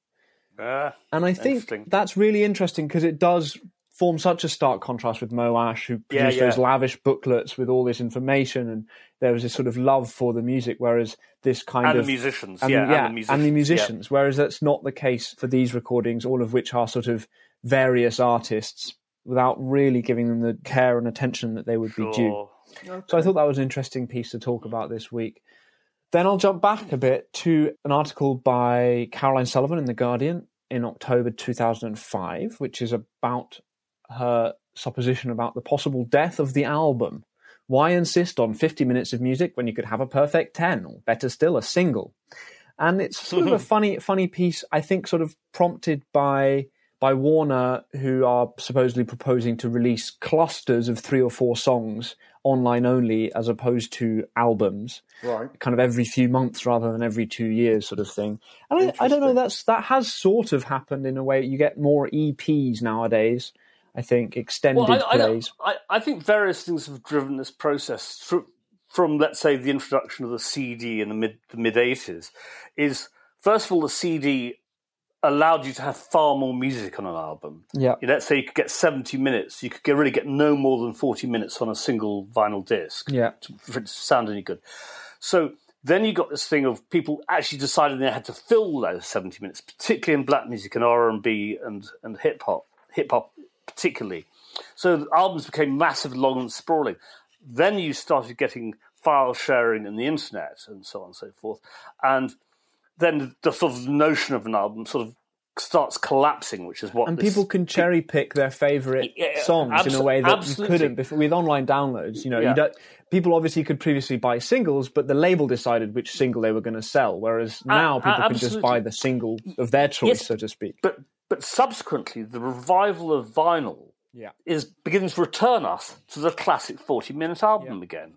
S3: And I think that's really interesting because it does form such a stark contrast with Moash, who produced those lavish booklets with all this information, and there was this sort of love for the music, whereas this kind
S2: and
S3: of...
S2: the musicians,
S3: and the musicians, whereas that's not the case for these recordings, all of which are sort of various artists, without really giving them the care and attention that they would be due. Okay. So I thought that was an interesting piece to talk about this week. Then I'll jump back a bit to an article by Caroline Sullivan in The Guardian in October 2005, which is about her supposition about the possible death of the album. Why insist on 50 minutes of music when you could have a perfect 10, or better still, a single? And it's sort of a funny piece, I think, sort of prompted by Warner, who are supposedly proposing to release clusters of 3 or 4 songs online only, as opposed to albums,
S1: right?
S3: Kind of every few months rather than every 2 years, sort of thing. And I don't know, that has sort of happened in a way. You get more EPs nowadays, I think, extended plays.
S2: I think various things have driven this process from, let's say, the introduction of the CD in the mid 80s. Is first of all, the CD allowed you to have far more music on an album.
S3: Yeah.
S2: Let's say you could get 70 minutes. You could really get no more than 40 minutes on a single vinyl disc for it to sound any good. So then you got this thing of people actually deciding they had to fill those 70 minutes, particularly in black music and R&B and hip-hop particularly. So the albums became massive, long and sprawling. Then you started getting file sharing and the internet and so on and so forth. And then the sort of notion of an album sort of starts collapsing, which is what...
S3: And people can cherry pick their favourite songs in a way that you couldn't before. With online downloads, you don't. People obviously could previously buy singles, but the label decided which single they were going to sell, whereas now people can just buy the single of their choice, so to speak.
S2: But subsequently, the revival of vinyl is beginning to return us to the classic 40-minute album again.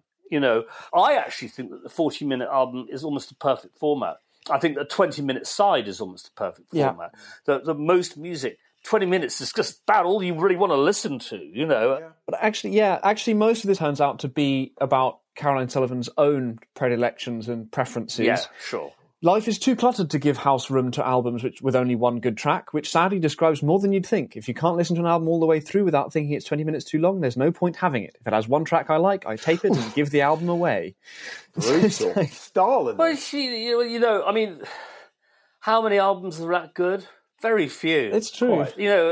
S2: I actually think that the 40-minute album is almost a perfect format. I think the 20-minute side is almost a perfect format. The most music, 20 minutes is just about all you really want to listen to,
S3: But actually most of this turns out to be about Caroline Sullivan's own predilections and preferences.
S2: Yeah, sure.
S3: Life is too cluttered to give house room to albums with only one good track, which sadly describes more than you'd think. If you can't listen to an album all the way through without thinking it's 20 minutes too long, there's no point having it. If it has one track I like, I tape it and give the album away.
S1: Brutal. Stalin.
S2: Well, I mean, how many albums are that good? Very few.
S3: It's true.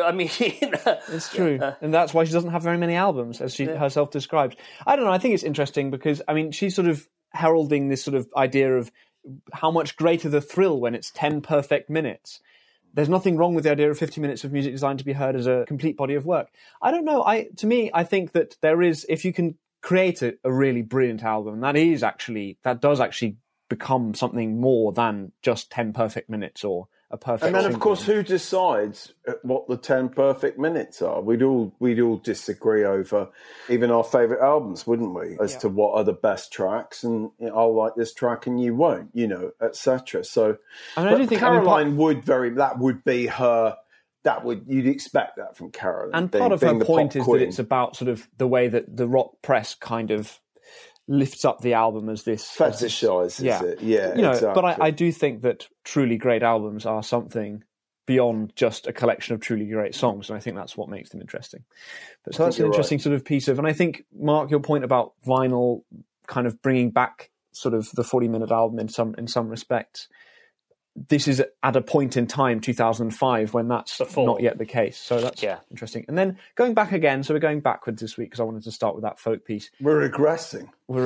S2: It's
S3: true. And that's why she doesn't have very many albums, as she herself describes. I don't know, I think it's interesting because, she's sort of heralding this sort of idea of how much greater the thrill when it's 10 perfect minutes. There's nothing wrong with the idea of 50 minutes of music designed to be heard as a complete body of work. I don't know. To me, I think that there is, if you can create a really brilliant album, that does actually become something more than just 10 perfect minutes or a perfect.
S1: And then, of course, who decides what the 10 perfect minutes are? We'd all disagree over even our favourite albums, wouldn't we? As to what are the best tracks, and I'll like this track and you won't, etc. So, I do think Caroline would be her. You'd expect that from Caroline.
S3: And part of her point is that it's about sort of the way that the rock press kind of lifts up the album as this
S1: fetishizes it. Yeah,
S3: you know.
S1: exactly.
S3: But I do think that truly great albums are something beyond just a collection of truly great songs, and I think that's what makes them interesting. But so that's an interesting sort of piece of, and I think, Mark, your point about vinyl kind of bringing back sort of the 40-minute album in some respects, this is at a point in time, 2005, when that's not yet the case. So that's interesting. And then going back again, so we're going backwards this week because I wanted to start with that folk piece.
S1: We're regressing.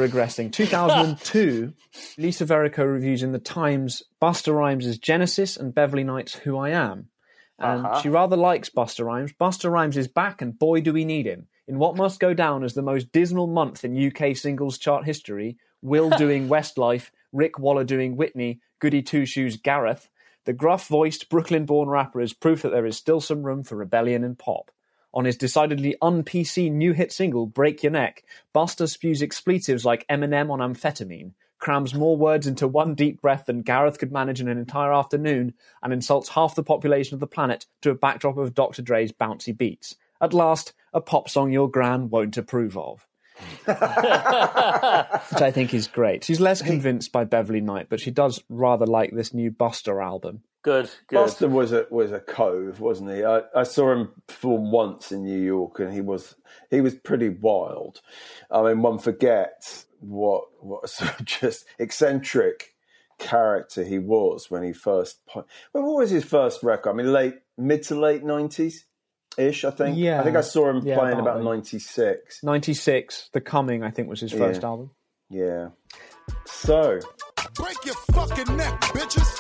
S3: 2002, Lisa Verrico reviews in The Times Busta Rhymes' Genesis and Beverly Knight's Who I Am. And she rather likes Busta Rhymes. Busta Rhymes is back, and boy do we need him. In what must go down as the most dismal month in UK singles chart history, Will doing Westlife, Rick Waller doing Whitney, Goody Two-Shoes Gareth, the gruff-voiced Brooklyn-born rapper is proof that there is still some room for rebellion in pop. On his decidedly un-PC new hit single, Break Your Neck, Busta spews expletives like Eminem on amphetamine, crams more words into one deep breath than Gareth could manage in an entire afternoon, and insults half the population of the planet to a backdrop of Dr. Dre's bouncy beats. At last, a pop song your gran won't approve of. Which I think is great. She's less convinced by Beverly Knight, but she does rather like this new Busta album.
S2: Good.
S1: Busta was a cove, wasn't he? I saw him perform once in New York, and he was pretty wild. I mean, one forgets what sort of just eccentric character he was when he first. What was his first record? I mean, mid to late 90s. Ish, I think.
S3: Yeah.
S1: I think I saw him playing about 96.
S3: 96, The Coming, I think, was his first album.
S1: Yeah. So.
S7: Break your fucking neck, bitches.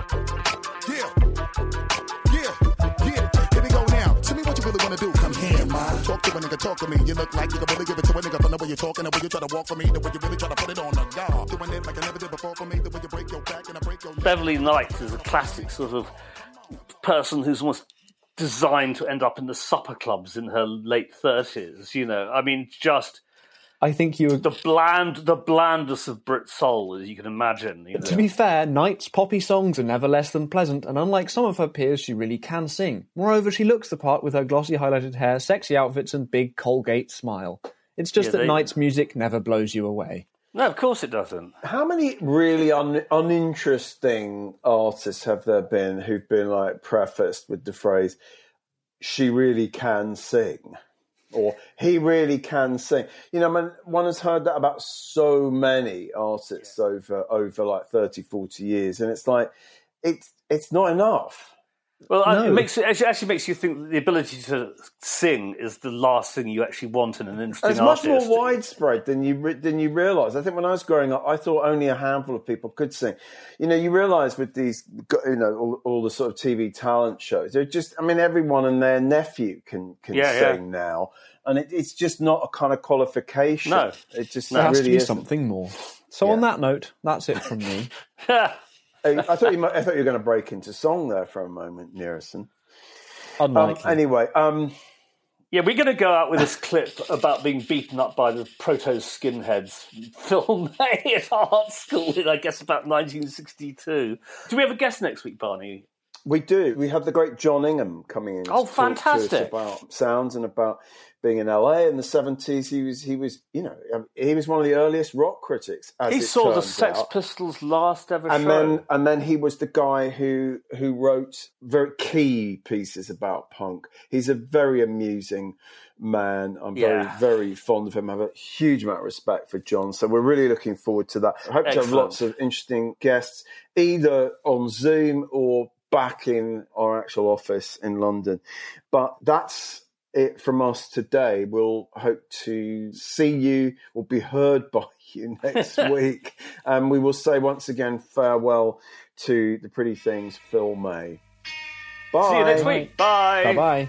S7: Yeah. Here we go now. Tell me what you really want to do. Come here, man. Talk to a nigga, talk to me. You look like you can really give it to a nigga from the way you're talking, the way you try to walk for me, the way you really try to put it on the guard. Doing it like I never did before for me, the way you break your back and I break your neck.
S2: Beverly Knight is a classic sort of person who's almost designed to end up in the supper clubs in her late 30s, you know. I mean, just
S3: I think you
S2: the blandest of Brit soul, as you can imagine. You know?
S3: To be fair, Knight's poppy songs are never less than pleasant, and unlike some of her peers, she really can sing. Moreover, she looks the part with her glossy highlighted hair, sexy outfits, and big Colgate smile. It's just that Knight's music never blows you away.
S2: No, of course it doesn't.
S1: How many really uninteresting artists have there been who've been like prefaced with the phrase, she really can sing, or he really can sing? You know, I mean, one has heard that about so many artists over like 30, 40 years, and it's like, it's not enough.
S2: Well, no. It actually makes you think that the ability to sing is the last thing you actually want in an interesting artist.
S1: It's much more widespread than you realise. I think when I was growing up, I thought only a handful of people could sing. You know, you realise with these, you know, all the sort of TV talent shows, they're just, I mean, everyone and their nephew can sing now. And it's just not a kind of qualification.
S2: No.
S1: It just
S3: there has
S1: really
S3: to be
S1: isn't.
S3: Something more. So on that note, that's it from me.
S1: I thought you were going to break into song there for a moment, Nearison.
S3: Unlikely.
S1: Anyway,
S2: yeah, we're going to go out with this clip about being beaten up by the proto-skinheads Phil May at art school in, I guess, about 1962. Do we have a guest next week, Barney?
S1: We do. We have the great John Ingham coming in.
S2: Oh, fantastic!
S1: To us about sounds and about being in LA in the 70s. He was, you know, he was one of the earliest rock critics. He
S2: saw the Sex Pistols' last ever show,
S1: and then he was the guy who wrote very key pieces about punk. He's a very amusing man. I'm very, very fond of him. I have a huge amount of respect for John. So we're really looking forward to that. I hope to have lots of interesting guests, either on Zoom or back in our actual office in London. But that's it from us today. We'll hope to see you or be heard by you next week. And we will say once again farewell to the Pretty Things, Phil May. Bye.
S2: See you next week. Bye.
S3: Bye-bye.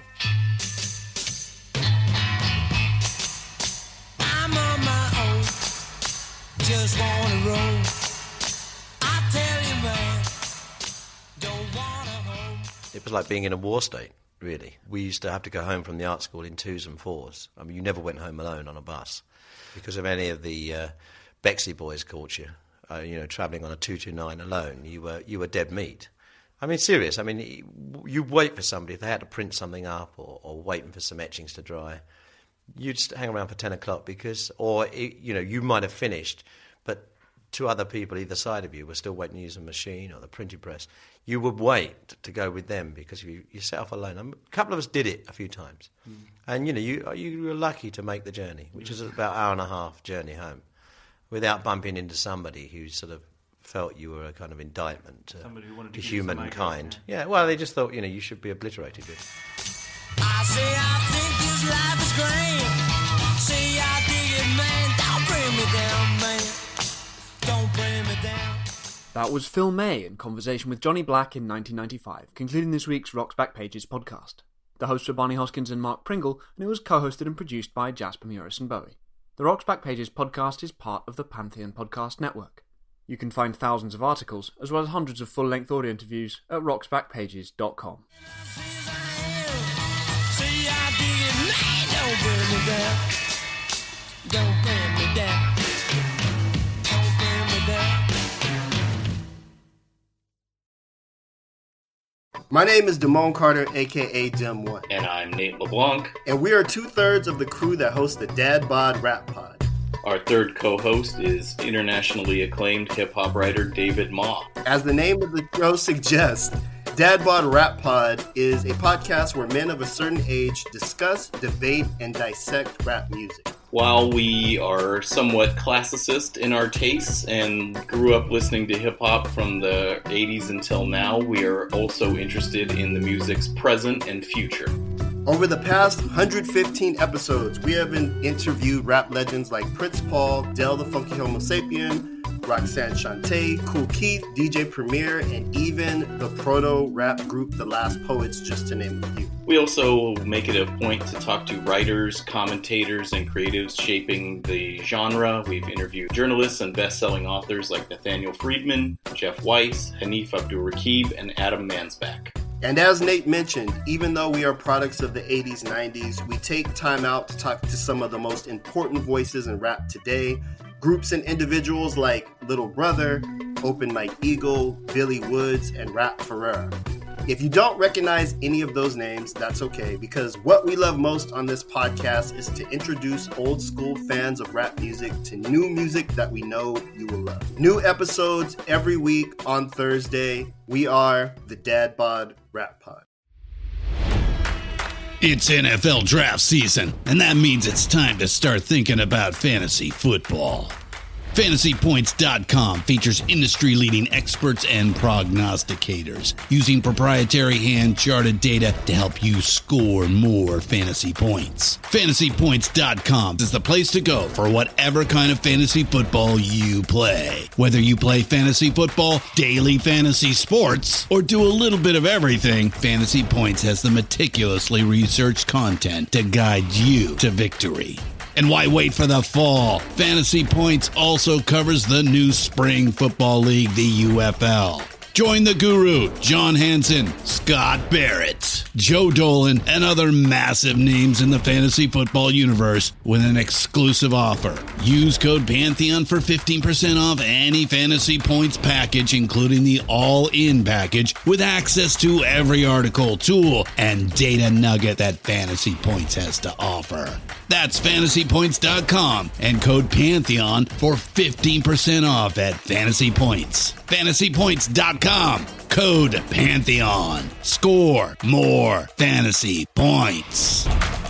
S5: I'm on my own, just wanna roam. I tell you, man, don't wanna home.
S8: It was like being in a war state, really. We used to have to go home from the art school in 2s and 4s. I mean, you never went home alone on a bus because of any of the Bexley boys caught you. You know, travelling on a 229 alone, you were dead meat. I mean, serious. I mean, you wait for somebody if they had to print something up or waiting for some etchings to dry. you'd hang around for 10 o'clock or you might have finished, but two other people either side of you were still waiting to use the machine or the printing press. You would wait to go with them because you set off alone. A couple of us did it a few times. And, you were lucky to make the journey, which is about an hour and a half journey home, without bumping into somebody who sort of felt you were a kind of indictment to humankind. Yeah, well, they just thought, you should be obliterated.
S5: I say I think this life is great. Say I dig it, man. Don't bring me down, man. Don't bring me down.
S9: That was Phil May in conversation with Johnny Black in 1995, concluding this week's Rock's Back Pages podcast. The hosts were Barney Hoskins and Mark Pringle, and it was co-hosted and produced by Jasper Murison and Bowie. The Rock's Back Pages podcast is part of the Pantheon Podcast Network. You can find thousands of articles, as well as hundreds of full-length audio interviews at rocksbackpages.com.
S5: See, I dig it, man. Don't bring me down. Don't bring me down. Don't bring me down.
S10: My name is Damone Carter, a.k.a. Dim1.
S11: And I'm Nate LeBlanc.
S10: And we are 2/3 of the crew that hosts the Dad Bod Rap Pod.
S11: Our third co-host is internationally acclaimed hip-hop writer David Ma.
S10: As the name of the show suggests, Dad Bod Rap Pod is a podcast where men of a certain age discuss, debate, and dissect rap music.
S11: While we are somewhat classicist in our tastes and grew up listening to hip-hop from the 80s until now, we are also interested in the music's present and future.
S10: Over the past 115 episodes, we have interviewed rap legends like Prince Paul, Del the Funky Homo Sapien, Roxanne Shante, Kool Keith, DJ Premier, and even the proto-rap group The Last Poets, just to name a few.
S11: We also make it a point to talk to writers, commentators, and creatives shaping the genre. We've interviewed journalists and best-selling authors like Nathaniel Friedman, Jeff Weiss, Hanif Abdul-Rakib, and Adam Mansbach.
S10: And as Nate mentioned, even though we are products of the 80s, 90s, we take time out to talk to some of the most important voices in rap today. Groups and individuals like Little Brother, Open Mike Eagle, Billy Woods, and Rap Ferrera. If you don't recognize any of those names, that's okay, because what we love most on this podcast is to introduce old school fans of rap music to new music that we know you will love. New episodes every week on Thursday. We are the Dad Bod Rap Pod.
S12: It's NFL draft season, and that means it's time to start thinking about fantasy football. FantasyPoints.com features industry-leading experts and prognosticators using proprietary hand-charted data to help you score more fantasy points. FantasyPoints.com is the place to go for whatever kind of fantasy football you play. Whether you play fantasy football, daily fantasy sports, or do a little bit of everything, Fantasy Points has the meticulously researched content to guide you to victory. And why wait for the fall? Fantasy Points also covers the new spring football league, the UFL. Join the guru, John Hansen, Scott Barrett, Joe Dolan, and other massive names in the fantasy football universe with an exclusive offer. Use code Pantheon for 15% off any Fantasy Points package, including the all-in package, with access to every article, tool, and data nugget that Fantasy Points has to offer. That's FantasyPoints.com and code Pantheon for 15% off at Fantasy Points. FantasyPoints.com, code Pantheon. Score more fantasy points.